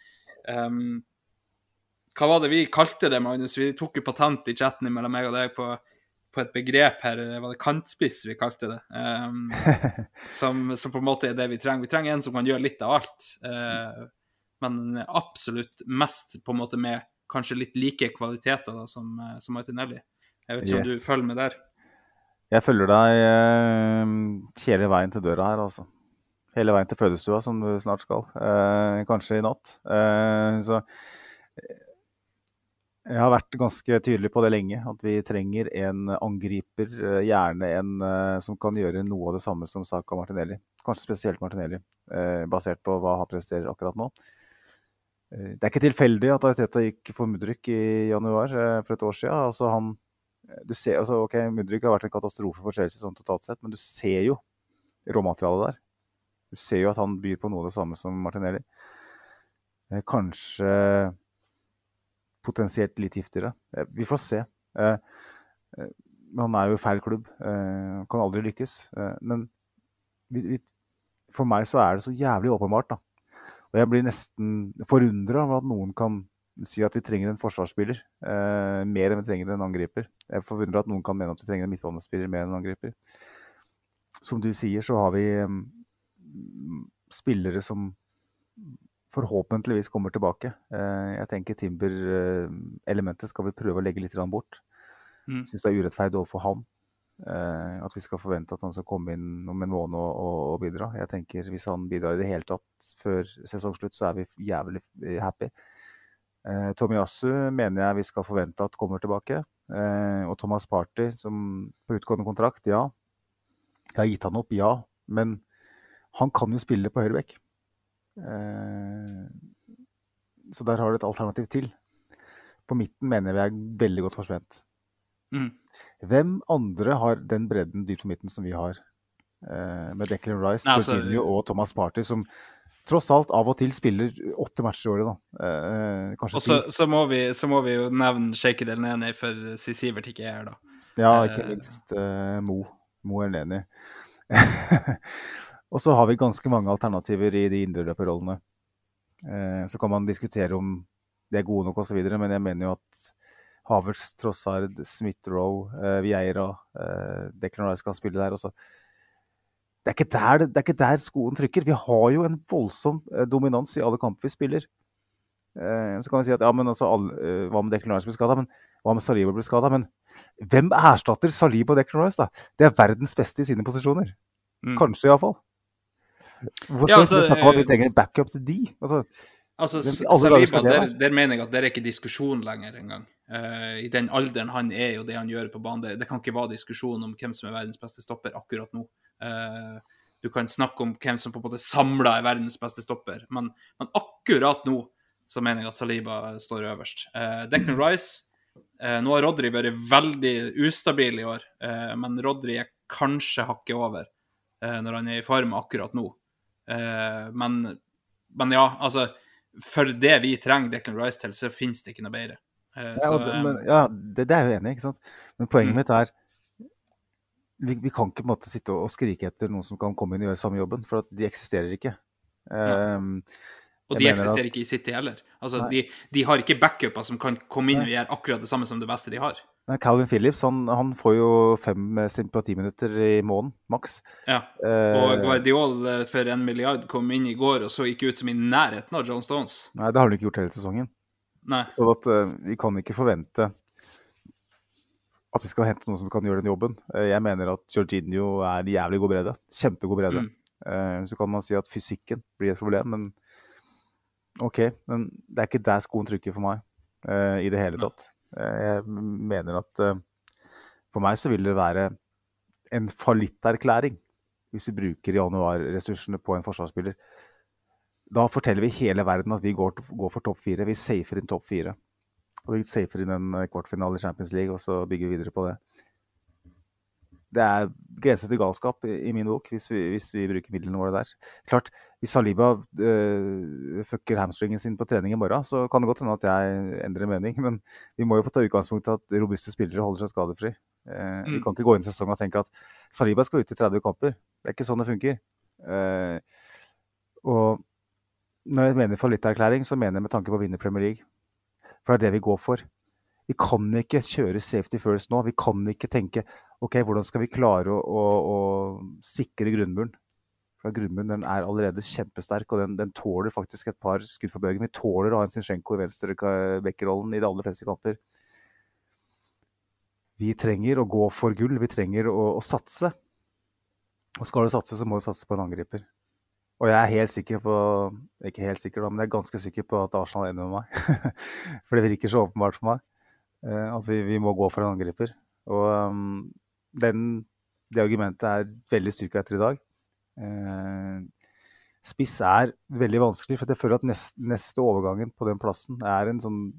hva var det vi kalte det, Magnus? Vi tok jo patent i chatten mellom meg og deg på et begrep her, var det kantspiss vi kalte det, som på en måte er det vi trenger. Vi trenger en som kan gjøre litt av alt, men absolutt mest på en måte med kanskje litt like kvaliteter da, som Martinelli. Jeg vet ikke om du følger med der. Jeg følger deg hele veien til døra her, altså. Hele veien til fødestua, som du snart skal. Kanskje i natt. Så jeg har vært ganske tydelig på det lenge, at vi trenger en angriper, gjerne en som kan gjøre noe av det samme som Saka Martinelli. Kanskje spesielt Martinelli, basert på hva han presterer akkurat nå. Det er ikke tilfeldig at Arteta gikk for Mudryk i januar for et år siden. Altså du ser, altså, ok, Mudryk har vært en katastrofe for Chelsea sånn totalt sett, men du ser jo råmaterialet der. Du ser jo at han byr på noe av det samme som Martinelli. Kanskje potensielt litt giftigere. Vi får se. Han er jo i feil klubb. Kan aldri lykkes. Men for meg så er det så jævlig åpenbart, da. Og jeg blir nesten forundret over at noen kan si at vi trenger en forsvarsspiller mer enn vi trenger en angriper. Jeg er forundret at noen kan mene at vi trenger en midtbanespiller mer enn en angriper. Som du sier, så har vi spillere som forhåpentligvis kommer tilbake. Jeg tenker Timber-elementet skal vi prøve å legge litt bort. Synes det er urettferdig overfor han. At vi skal forvente at han skal komme inn om en måned og bidra. Jeg tenker hvis han bidrar i det hele tatt før sesongslutt, så er vi jævlig happy. Tomiyasu mener jeg vi skal forvente at kommer tilbake. Og Thomas Partey, som på utgående kontrakt, ja. Jeg har gitt han opp, ja. Men han kan jo spille på høyrebekk. Så der har du et alternativ til. På midten mener jeg vi er veldig godt forspent. Hvem andre har den bredden dypt på midten som vi har? Med Declan Rice, Jorginho og Thomas Partey, som tross alt av og til spiller 8 matcher i året, da. Kanskje og så må vi jo nevne Sheikh El Neni, for Sivert ikke er her, da. Ja, ikke minst Mo El Neni. Og så har vi ganske mange alternativer i de indreløperrollene. Så kan man diskutere om det er gode nok og så videre, men jeg mener jo at Havertz, Trossard, Smith-Rowe, Vieira, Declan Rice kan spille der også. Det er ikke der skoen trykker. Vi har jo en voldsom dominans i alle kamper vi spiller. Så kan vi si at ja, men altså, hva med Declan Rice blir skadet, men hva med Saliba blir skadet, men hvem erstatter Saliba og Declan Rice da? Det er verdens beste i sine posisjoner. Kanskje i hvert fall. Hvorfor skal vi snakke om at vi trenger en backup til de? Altså Saliba, der mener jeg at det er ikke diskusjon lenger engang. I den alderen han er jo det han gjør på banen. Det kan ikke være diskusjon om hvem som er verdens beste stopper akkurat nå. Du kan snakke om hvem som på en måte samlet er verdens beste stopper, men akkurat nå så mener jeg at Saliba står øverst. Declan Rice, nå har Rodri vært veldig ustabil i år, men Rodri er kanskje hakket over når han er i form akkurat nå. Men ja, altså for det vi trenger Declan Rice til, så finnes det ikke noe bedre. Det er jeg enig i, ikke sant? Men poenget mitt er vi kan ikke på en måte sitte og skrike etter noen som kan komme inn og gjøre samme jobben, for at de eksisterer ikke. Og de eksisterer ikke i City heller. Altså, de har ikke backuper som kan komme inn og gjøre akkurat det samme som det beste de har. Calvin Phillips, han får jo 5 på 10 minutter i måneden, maks. Ja, og Guardiola for 1 milliard kom inn i går og så ikke ut som i nærheten av John Stones. Nei, det har han ikke gjort hele sesongen. Nei. Så at vi kan ikke forvente at vi skal hente noen som kan gjøre den jobben. Jeg mener at Jorginho er jævlig god bredde, kjempegod bredde. Så kan man si at fysikken blir et problem, men ok, men det er ikke der skoen trykker for meg i det hele tatt. Jeg mener at for meg så vil det være en fallitterklæring hvis vi bruker januarressursene på en forsvarsspiller. Da forteller vi hele verden at vi går for topp 4. Vi safer inn topp 4. Og vi safer inn en kvartfinale i Champions League, og så bygger vi videre på det. Det er grenser til galskap i min bok, hvis vi bruker midlene våre der. Klart, hvis Saliba fucker hamstringen sin på trening i morgen, så kan det godt hende at jeg endrer mening, men vi må jo få ta utgangspunkt at robuste spillere holder seg skadefri. Vi kan ikke gå inn i sesongen og tenke at Saliba skal ut i 30 kamper. Det er ikke sånn det funker. Og når jeg mener fallitterklæring, så mener jeg med tanke på å vinne Premier League. For det er det vi går for. Vi kan ikke kjøre safety first nå. Vi kan ikke tenke, ok, hvordan skal vi klare å sikre grunnmuren? For grunnmuren den er allerede kjempesterk, og den tåler faktisk et par skudd for bøgen. Vi tåler å ha en Zinchenko i venstre bekkerollen i de aller fleste kamper. vi trenger å gå for gull, vi trenger å satse. Og skal du satse, så må du satse på en angriper. Og jeg er helt sikker på, ikke helt sikker da, men jeg er ganske sikker på at Arsenal er enig med meg. For det virker så åpenbart for meg at vi må gå for en angriper. Og det argumentet er veldig styrket etter i dag. Spiss er veldig vanskelig, for jeg føler at neste overgangen på den plassen er en sånn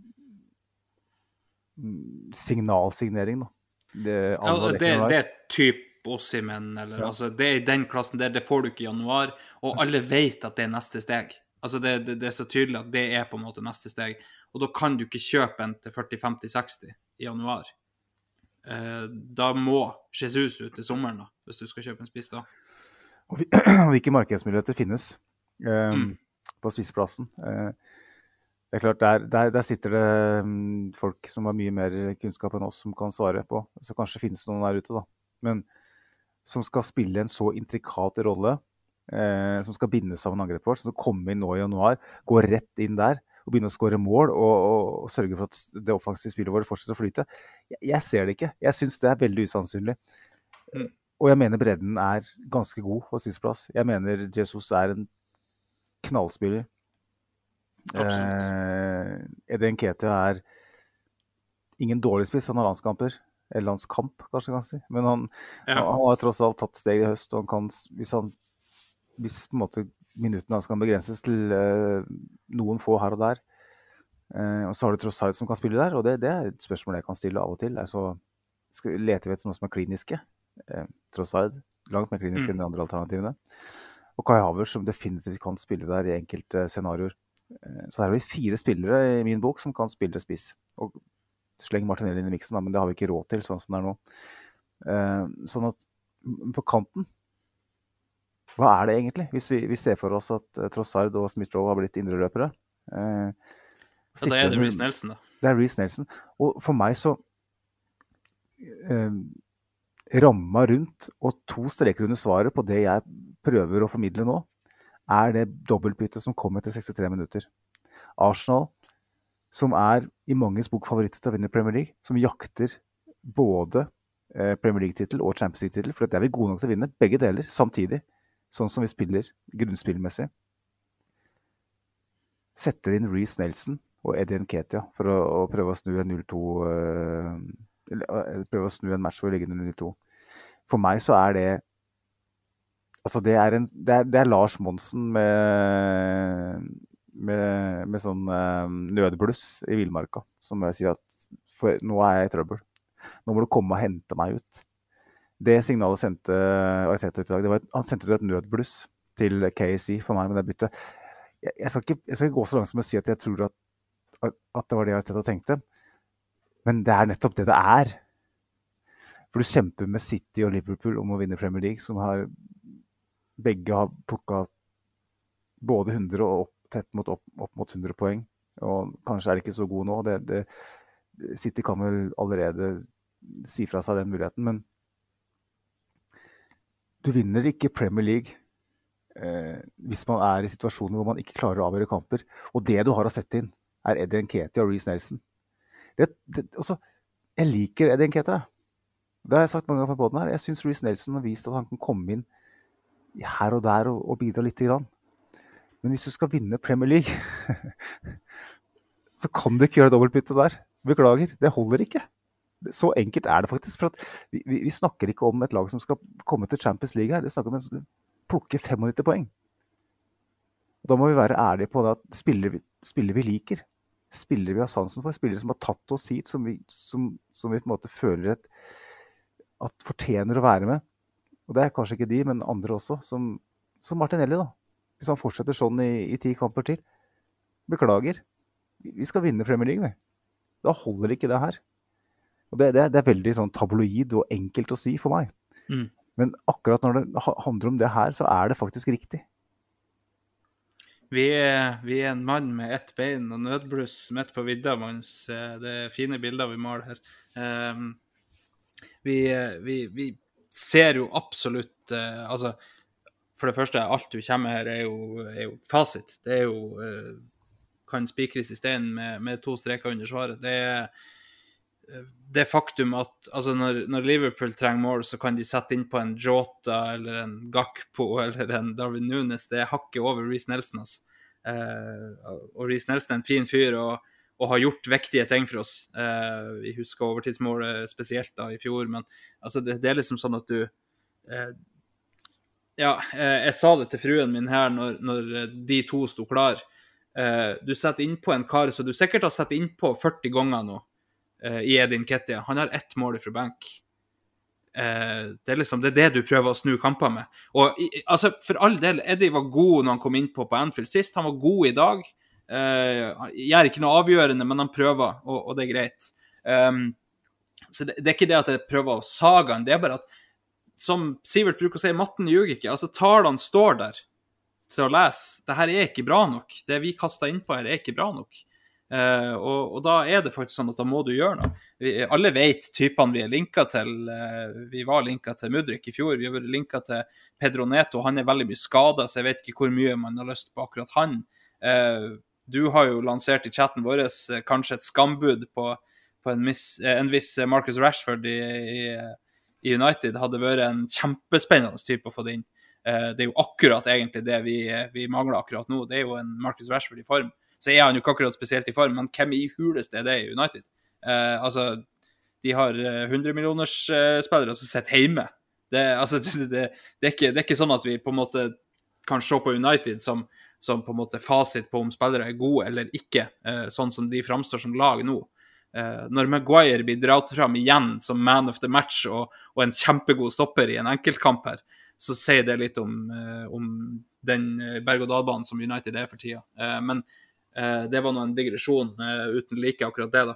signalsignering da. Det er typ Osimhen, eller altså, det er i den klassen der, det får du ikke i januar, og alle vet at det er neste steg. Altså det er så tydelig at det er på en måte neste steg, og da kan du ikke kjøpe en til 40, 50, 60 i januar. Da må Jesus ut til sommeren da, hvis du skal kjøpe en spiss da. Og hvilke markedsmuligheter finnes på spissplassen? Det er klart, der sitter det folk som har mye mer kunnskap enn oss som kan svare på, så kanskje finnes noen der ute da. Men som skal spille en så intrikat rolle, som skal binde sammen angrepet vårt, som skal komme inn nå i januar, gå rett inn der og begynne å skåre mål og sørge for at det offensive spillet vårt fortsetter å flyte. Jeg ser det ikke. Jeg synes det er veldig usannsynlig. Og jeg mener bredden er ganske god på spissplass. Jeg mener Jesus er en knallspiller. Eden Ketia er ingen dårlig spiss, han har landskamper. Eller landskamp, kanskje kan si. Men han har tross alt tatt steg i høst, og han kan, hvis på en måte minuttene hans kan begrenses til noen få her og der, og så har du Trossard som kan spille der, og det er et spørsmål jeg kan stille av og til. Altså, leter vi etter noe som er kliniske? Trossard, langt mer kliniske enn de andre alternativene. Og Kai Havertz som definitivt kan spille der i enkelte scenarier. Så her har vi 4 spillere i min bok som kan spille spiss. Og sleng Martinelli inn i miksen, men det har vi ikke råd til, sånn som det er nå. Sånn at på kanten, hva er det egentlig? Hvis vi ser for oss at Trossard og Smith-Rowe har blitt indreløpere. Da er det Reece Nelson, da. Det er Reece Nelson. Og for meg så ramma rundt og 2 streker under svaret på det jeg prøver å formidle nå, er det dobbeltbyttet som kom etter 63 minutter. Arsenal, som er i manges bok favoritter til å vinne Premier League, som jakter både Premier League-titel og Champions League-titel, for det er vi gode nok til å vinne begge deler samtidig, sånn som vi spiller grunnspillmessig. Setter inn Reece Nelson og Eden Ketia for å prøve å snu en 0-2, prøve å snu en match hvor vi ligger under 0-2. For meg så er det, altså det er Lars Monsen med sånn nødbluss i Villmarka, som jeg sier at nå er jeg i trøbbel. Nå må du komme og hente meg ut. Det signalet sendte Arteta ut i dag. Han sendte ut et nødbluss til KSI for meg med det byttet. Jeg skal ikke gå så langt som å si at jeg tror at det var det Arteta tenkte, men det er nettopp det det er. For du kjemper med City og Liverpool om å vinne Premier League, som begge har plukket både 100 og tett opp mot 100 poeng, og kanskje er det ikke så god nå. City kan vel allerede si fra seg den muligheten, men du vinner ikke Premier League hvis man er i situasjoner hvor man ikke klarer å avgjøre kamper, og det du har å sette inn er Eden Ketia og Reece Nelson. Jeg liker Eden Ketia. Det har jeg sagt mange ganger på podden her. Jeg synes Reece Nelson har vist at han kan komme inn her og der og bidra litt grann. Men hvis du skal vinne Premier League, så kan du ikke gjøre dobbeltbytte der. Beklager, det holder ikke. Så enkelt er det faktisk, for at vi snakker ikke om et lag som skal komme til Champions League her. Vi snakker om en som skal plukke 95 poeng. Og da må vi være ærlige på det at spiller vi liker. Spiller vi har sansen for. Spiller som har tatt oss hit, som vi på en måte føler at fortjener å være med. Og det er kanskje ikke de, men andre også, som Martinelli da. Hvis han fortsetter sånn i 10 kamper til. Beklager. Vi skal vinne Premier League, vi. Da holder ikke det her. Og det er veldig sånn tabloid og enkelt å si for meg. Men akkurat når det handler om det her, så er det faktisk riktig. Vi er en mann med ett bein og nødbluss midt på vidda, mens det er fine bilder vi maler her. Vi ser jo absolutt, altså, for det første, alt du kommer her er jo fasit. Det er jo, kan spikres i steinen med 2 streker under svaret. det faktum at altså når Liverpool trenger mål, så kan de sette inn på en Jota eller en Gakpo eller en Darwin Núñez. Det hakket over Reece Nelson. Og Reece Nelson en fin fyr og har gjort viktige ting for oss. Vi husker overtidsmålet spesielt da i fjor, men altså det liksom sånn at du jeg sa det til fruen min her når de to sto klar. Du setter inn på en kar så du sikkert har sett inn på 40 ganger nå i Edin Ketia. Han har 1 mål fra benk. Det liksom det du prøver å snu kamper med. Og altså, for all del, Eddie var god når han kom inn på Anfield sist. Han var god i dag. Gjør ikke noe avgjørende, men han prøver, og det greit. Så det ikke det at jeg prøver å sage han, det bare at, som Sivert bruker å si, matten ljuger ikke. Altså, tallene står der til å lese. Dette ikke bra nok. Det vi kastet inn på her ikke bra nok. Og da det faktisk sånn at da må du gjøre noe. Alle vet typene vi linket til. Vi var linket til Mudryk i fjor. Vi har vært linket til Pedro Neto. Han veldig mye skadet, så jeg vet ikke hvor mye man har lyst på akkurat han. Du har jo lansert i chatten vår kanskje et skambud på en viss Marcus Rashford i United. Hadde vært en kjempespennende type å få det inn. Det jo akkurat egentlig det vi mangler akkurat nå. Det jo en Marcus Rashford i form. Så han jo ikke akkurat spesielt i form, men hvem i huleste det i United? Altså, de har 100 millioners spillere som sitter hjemme. Det ikke sånn at vi på en måte kan se på United som på en måte fasit på om spillere gode eller ikke, sånn som de framstår som lag nå. Når Maguire blir dratt fram igjen som man of the match og en kjempegod stopper i en enkeltkamp her, så sier det litt om den berg-og-dal-banen som United for tida. Men det var nå en digresjon uten like akkurat det da.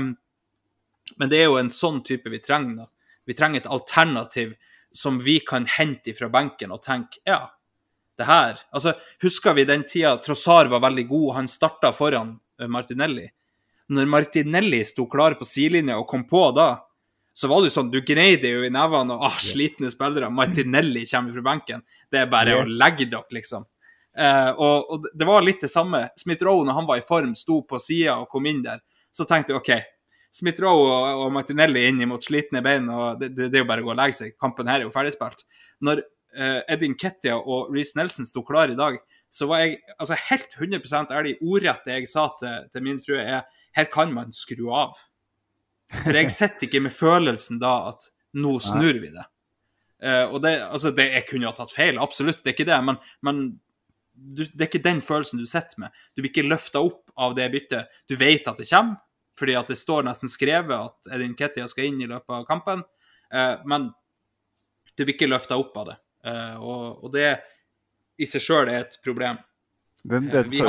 Men det jo en sånn type vi trenger da. Vi trenger et alternativ som vi kan hente fra benken og tenke, det her. Altså, husker vi den tida Trossard var veldig god, han startet foran Martinelli. Når Martinelli sto klar på sidelinja og kom på da, så var det jo sånn, du greide jo i nevene og slitne spillere, Martinelli kommer fra benken. Det bare å legge dere liksom. Og det var litt det samme. Smith Rowe, når han var i form, sto på siden og kom inn der. Så tenkte jeg, ok, Smith Rowe og Martinelli inn mot slitne bein, og det jo bare å gå og legge seg. Kampen her jo ferdig spilt. Når Edin Ketia og Reece Nelson sto klar i dag, så var jeg altså helt 100% ærlig ordrett det jeg sa til min frue her kan man skru av. For jeg sitter ikke med følelsen da at nå snur vi det. Og jeg kunne ha tatt feil, absolutt, det ikke det, men det ikke den følelsen du sitter med. Du blir ikke løftet opp av det byttet. Du vet at det kommer, fordi at det står nesten skrevet at Edin Ketia skal inn i løpet av kampen, men du blir ikke løftet opp av det. Og det i seg selv et problem. Den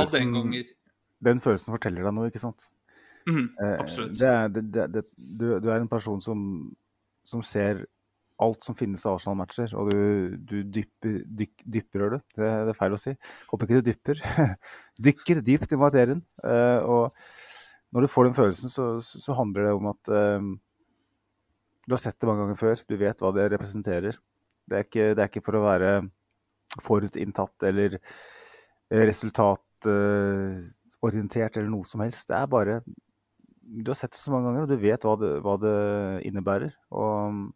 følelsen forteller deg noe, ikke sant? Absolutt. Du en person som ser alt som finnes av Arsenal-matcher, og du dypper det. Det feil å si. Håper ikke du dypper. Dykker dypt i materien. Og når du får den følelsen, så handler det om at du har sett det mange ganger før. Du vet hva det representerer. Det ikke for å være forutinntatt eller resultatorientert eller noe som helst. Det bare du har sett det så mange ganger, og du vet hva det innebærer. Og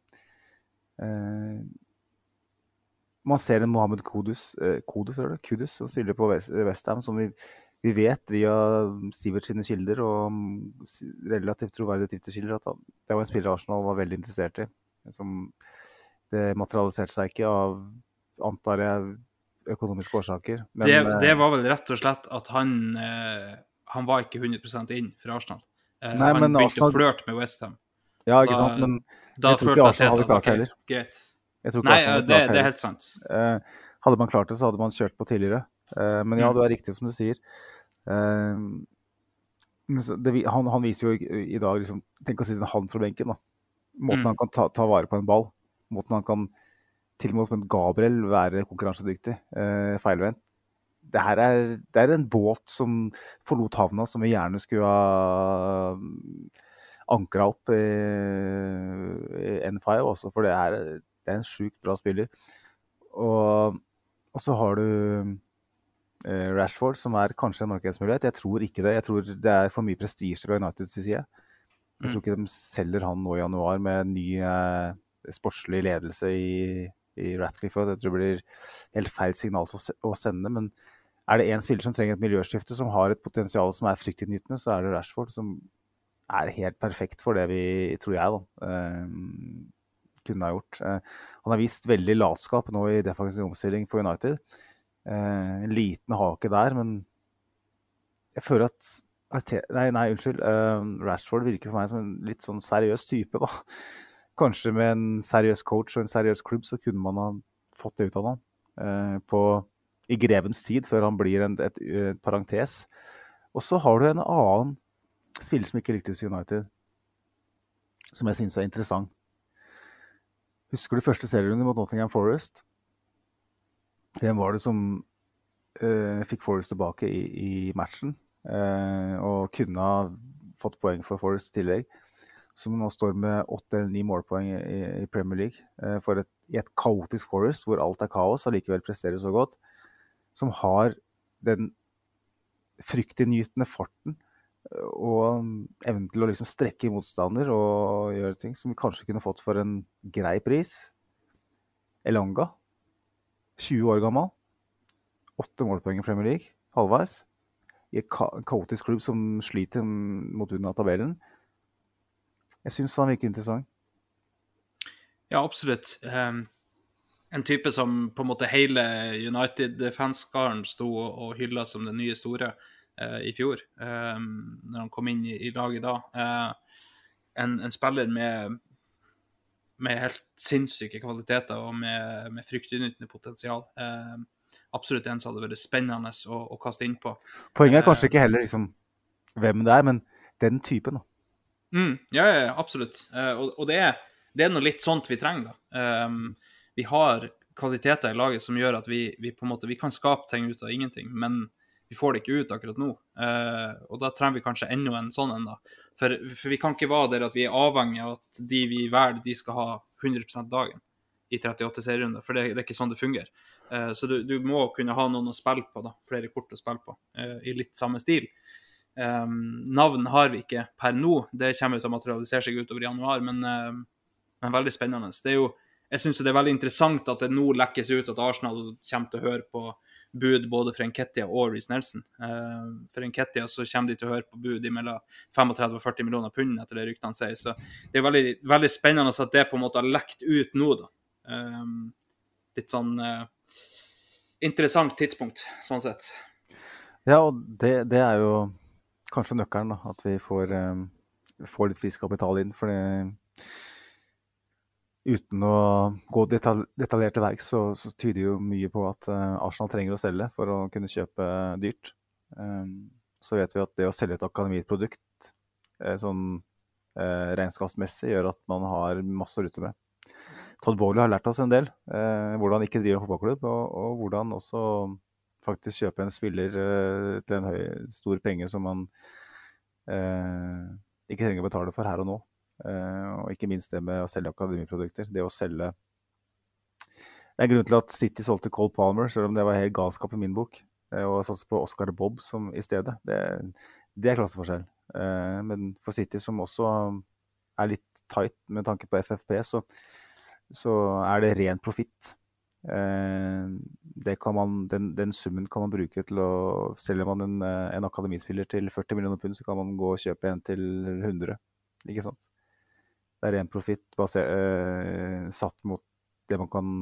man ser en Mohamed Kudus som spiller på West Ham, som vi vet via Sivert sine kilder og relativt troverdige kilder at det var en spiller Arsenal var veldig interessert i, som det materialiserte seg ikke av, antar jeg, økonomiske årsaker. Men, det var vel rett og slett at han var ikke 100% inn for Arsenal. Nei, han begynte å flørte med West Ham. Ja, ikke sant, men jeg tror ikke Arsenal hadde klart det heller. Greit. Nei, det helt sant. Hadde man klart det, så hadde man kjørt på tidligere. Men ja, det riktig som du sier. Han viser jo i dag, liksom, tenk å si en hand fra benken, da. Måten han kan ta vare på en ball. Måten han kan, til og med som en Gabriel, være konkurransedyktig. Feilvendt. Det en båt som forlot havna, som vi gjerne skulle ha ankret opp i N5 også, for det en sykt bra spiller. Og så har du Rashford, som kanskje en markedsmulighet. Jeg tror ikke det. Jeg tror det for mye prestige fra Uniteds side. Jeg tror ikke de selger han nå i januar med ny sportslig ledelse i Ratcliffe. Jeg tror det blir helt feil signal å sende, men det en spiller som trenger et miljøskifte, som har et potensial som fryktinngytende, så det Rashford som helt perfekt for det vi, tror jeg da, kunne ha gjort. Han har vist veldig latskap nå i defensiv omstilling for United. En liten hake der, men jeg føler at Rashford virker for meg som en litt sånn seriøs type da. Kanskje med en seriøs coach og en seriøs klubb så kunne man ha fått det ut av han i grevens tid før han blir et parentes. Og så har du en annen spiller som ikke lyktes i United, som jeg synes interessant. Husker du første serierunde mot Nottingham Forest? Hvem var det som fikk Forest tilbake i matchen? Og kunne ha fått poeng for Forest i tillegg, som nå står med 8 eller 9 målpoeng i Premier League, i et kaotisk Forest, hvor alt kaos, og likevel presterer så godt, som har den fryktinngytende farten, og evnen til å liksom strekke i motstander, og gjøre ting som vi kanskje kunne fått for en grei pris. Elanga, 20 år gammel, 8 målpoeng i Premier League, halvveis, i en kaotisk klubb som sliter mot bunnen av tabellen. Jeg synes han virker interessant. Ja, absolutt. En type som på en måte hele United-fanskaren stod og hyllet som den nye store i fjor, når han kom inn i laget da. En spiller med helt sinnssyke kvaliteter og med fryktinngytende potensial. Absolutt en som hadde vært spennende å kaste inn på. Poenget kanskje ikke heller liksom, hvem det men den typen. Ja, absolutt. Og det noe litt sånt vi trenger da. Vi har kvaliteter i laget som gjør at vi på en måte, vi kan skape ting ut av ingenting, men vi får det ikke ut akkurat nå. Og da trenger vi kanskje enda en sånn enda. For vi kan ikke være der at vi avhengig av at de vi velger, de skal ha 100% dagen i 38 serierunder, for det ikke sånn det fungerer. Så du må kunne ha noen å spille på da, flere kort å spille på, i litt samme stil. Navn har vi ikke per nå, det kommer til å materialisere seg utover i januar, men veldig spennende. Jeg synes det veldig interessant at det nå lekkes ut at Arsenal kommer til å høre på bud både for Nketiah og Reece Nelson. For Nketiah så kommer de til å høre på bud i mellom 35 og 40 millioner pund etter det ryktene sier, så det veldig, veldig spennende at det på en måte har lekt ut nå da. Litt sånn interessant tidspunkt, sånn sett. Ja, og det jo kanskje nøkkelen da, at vi får litt frisk kapital inn, for uten å gå detaljert til verk, så tyder jo mye på at Arsenal trenger å selge for å kunne kjøpe dyrt. Så vet vi at det å selge et akademiprodukt sånn regnskapsmessig gjør at man har masse å rutte med. Todd Bowley har lært oss en del, hvordan ikke drive en fotballklubb, og hvordan også faktisk kjøpe en spiller til en stor penge som man ikke trenger å betale for her og nå. Og ikke minst det med å selge akademiprodukter. Det å selge... Det grunn til at City solgte Cole Palmer, selv om det var helt galskap i min bok, og satset på Oscar Bob som i stedet. Det klasseforskjell. Men for City, som også litt tight med tanke på FFP, så det ren profitt. Den summen kan man bruke til å selge man en akademispiller til 40 millioner pund, så kan man gå og kjøpe en til 100, ikke sant? Det ren profitt satt mot det man kan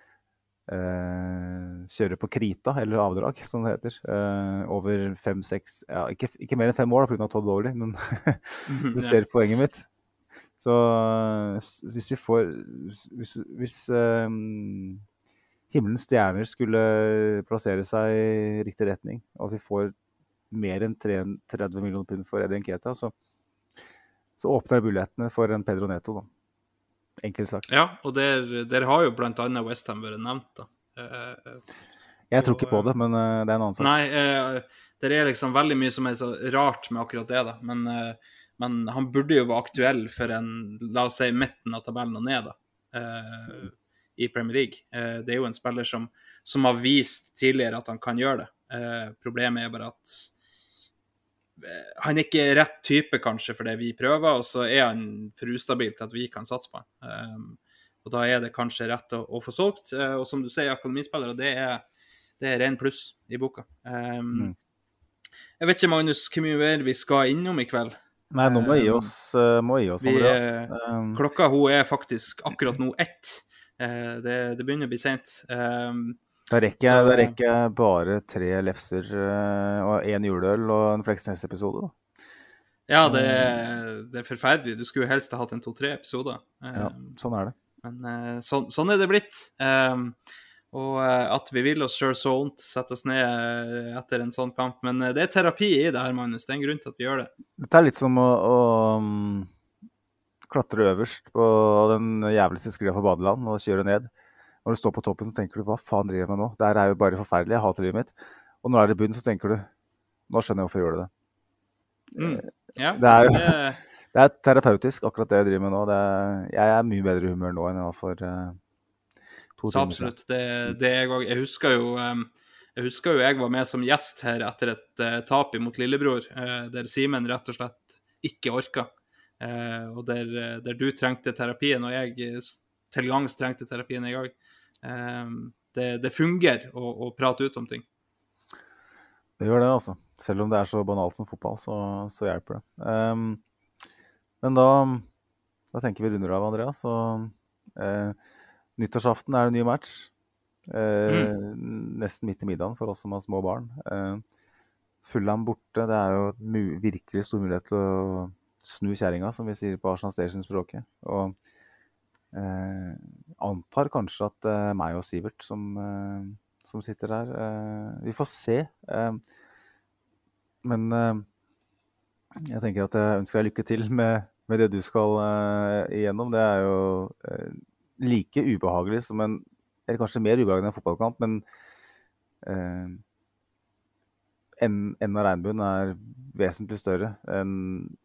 kjøre på krita, eller avdrag, som det heter, over 5-6, ja, ikke mer enn 5 år da, på grunn av Todd Bowley, men du ser poenget mitt. Så hvis vi får hvis himmelens stjerner skulle plassere seg i riktig retning, og at vi får mer enn 30 millioner pund for Eddie Nketiah, så åpner mulighetene for en Pedro Neto da. Enkelt sagt. Ja, og der har jo blant annet West Ham vært nevnt da. Jeg tror ikke på det, men det en annen sak. Nei, det liksom veldig mye som så rart med akkurat det da, men han burde jo være aktuell for la oss si, midten av tabellen og ned da, i Premier League. Det jo en spiller som har vist tidligere at han kan gjøre det. Problemet bare at han er ikke rett type kanskje for det vi prøver, og så er han for ustabil til at vi kan satse på han. Og da er det kanskje rett å få solgt. Og som du sier, akademispillere, det er ren pluss i boka. Jeg vet ikke, Magnus, hvor mye mer vi skal innom i kveld. Nei, nå må gi oss, Andreas. Klokka hun er faktisk akkurat nå 1. Det begynner å bli sent. Da rekker jeg bare 3 lefser og 1 juleøl og en Fleksnes-episode, da. Ja, det er forferdelig. Du skulle jo helst ha hatt en 2-3 episoder. Ja, sånn er det. Men sånn er det blitt. Og at vi vil oss selv så ondt, sette oss ned etter en sånn kamp. Men det er terapi i det her, Magnus. Det er en grunn til at vi gjør det. Dette er litt som å klatre øverst på den jævligste sklia for badeland og kjøre ned. Når du står på toppen, så tenker du, hva faen driver jeg med nå? Det her er jo bare forferdelig, jeg hater livet mitt. Og når du er i bunnen, så tenker du, nå skjønner jeg hvorfor jeg gjør det. Ja, det er terapeutisk, akkurat det jeg driver med nå. Jeg er mye bedre i humør nå enn jeg var for 2 timer. Så absolutt. Jeg husker jo jeg var med som gjest her etter et tap imot Lillebror, der Simen rett og slett ikke orket. Og der du trengte terapien, og jeg til gangs trengte terapien i gang. Det fungerer å prate ut om ting. Det gjør det, altså. Selv om det er så banalt som fotball, så hjelper det. Men da tenker vi runder av, Andreas. Nyttårsaften er en ny match. Nesten midt i middagen for oss som har små barn. Fulham borte, det er jo virkelig stor mulighet til å snu kjæringa, som vi sier på Arsenal Station-språket. Og antar kanskje at det er meg og Sivert som sitter der. Vi får se. Men jeg tenker at jeg ønsker deg lykke til med det du skal igjennom. Det er jo like ubehagelig som eller kanskje mer ubehagelig enn en fotballkamp, men enden av regnbuen er vesentlig større enn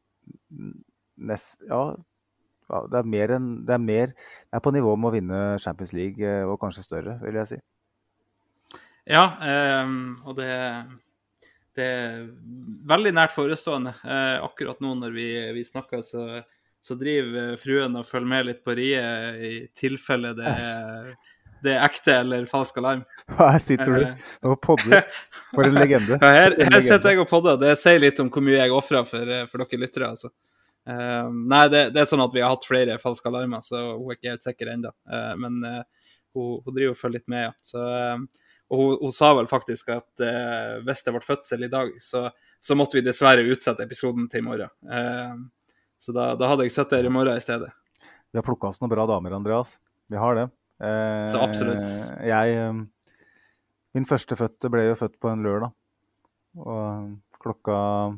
det er på nivå med å vinne Champions League, og kanskje større, vil jeg si. Ja, og det er veldig nært forestående. Akkurat nå når vi snakker, så driver fruen og følger med litt på riet i tilfelle det er ekte eller falsk alarm. Her sitter du og podder. For en legende. Her sitter jeg og podder. Det sier litt om hvor mye jeg offrer for dere lyttere, altså. Nei, det er sånn at vi har hatt flere falske alarmer, så hun er ikke helt sikker enda. Men hun driver og følger litt med, ja. Så, og hun sa vel faktisk at hvis det ble fødsel i dag, så måtte vi dessverre utsette episoden til i morgen. Så da hadde jeg sett her i morgen i stedet. Vi har plukket oss noen bra damer, Andreas. Vi har det. Så absolutt. Min førstefødte ble jo født på en lørdag, og klokka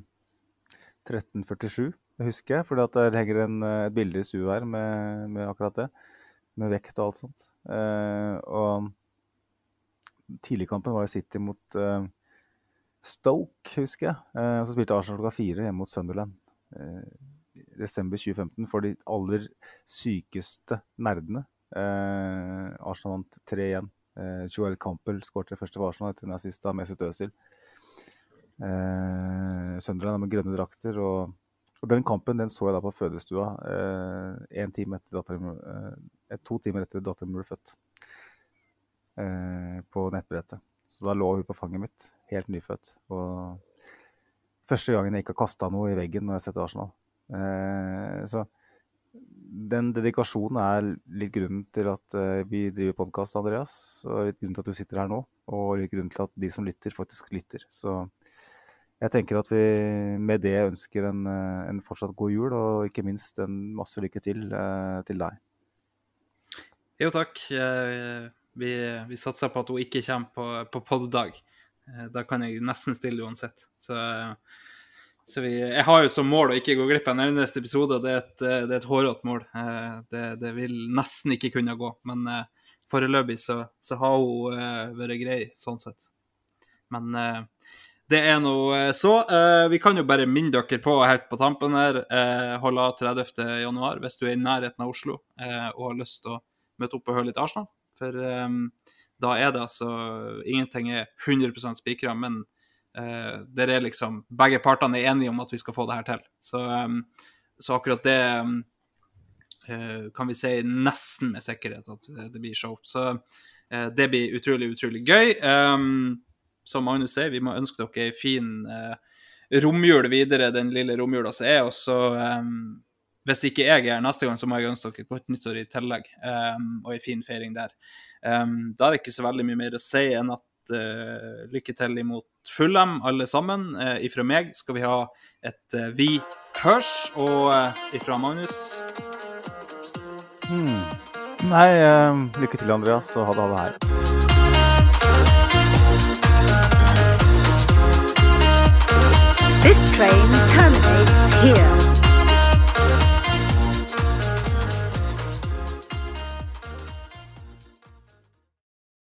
13:47, det husker jeg, fordi at det henger et bilde i stua her med akkurat det, med vekt og alt sånt. Og tidligkampen var jo City mot Stoke, husker jeg. Og så spilte Arsenal klokka 4 hjemme mot Sunderland. Desember 2015 for de aller sykeste nerdene. Arsenal vant 3-1. Joel Campbell skårte det første for Arsenal etter en assist av Mesut Özil. Sunderland med grønne drakter, og den kampen den så jeg da på fødestua 2 timer etter datteren ble født, på nettbrettet. Så da lå hun på fanget mitt, helt nyfødt, og første gangen jeg ikke har kastet noe i veggen når jeg har sett Arsenal. Så den dedikasjonen er litt grunnen til at vi driver podcast, Andreas, og litt grunnen til at du sitter her nå, og litt grunnen til at de som lytter faktisk lytter. Så jeg tenker at vi med det ønsker en fortsatt god jul, og ikke minst en masse lykke til deg. Jo, takk. Vi satser på at hun ikke kommer på poddag. Da kan jeg nesten stille uansett. Så jeg har jo som mål å ikke gå glipp av en eneste episode, og det er et hårrått mål. Det vil nesten ikke kunne gå, men foreløpig så har hun vært grei sånn sett. Men det er noe så. Vi kan jo bare minne dere på helt på tampen her, holde av 30. januar hvis du er i nærheten av Oslo og har lyst til å møte opp og høre litt Arsenal. For da er det altså, ingenting er 100% spikret, men der liksom begge partene enige om at vi skal få det her til. Så akkurat det kan vi si nesten med sikkerhet at det blir show. Så det blir utrolig, utrolig gøy. Som Magnus sier, vi må ønske dere en fin romjul videre, den lille romjula som og så hvis ikke jeg neste gang, så må jeg ønske dere et godt nyttår i tillegg, og en fin feiring der. Da det ikke så veldig mye mer å si enn at lykke til imot Fulham, alle sammen. Ifra meg skal vi ha et vi hørs, og ifra Magnus. Nei, lykke til Andreas, og ha det her. This train terminates here.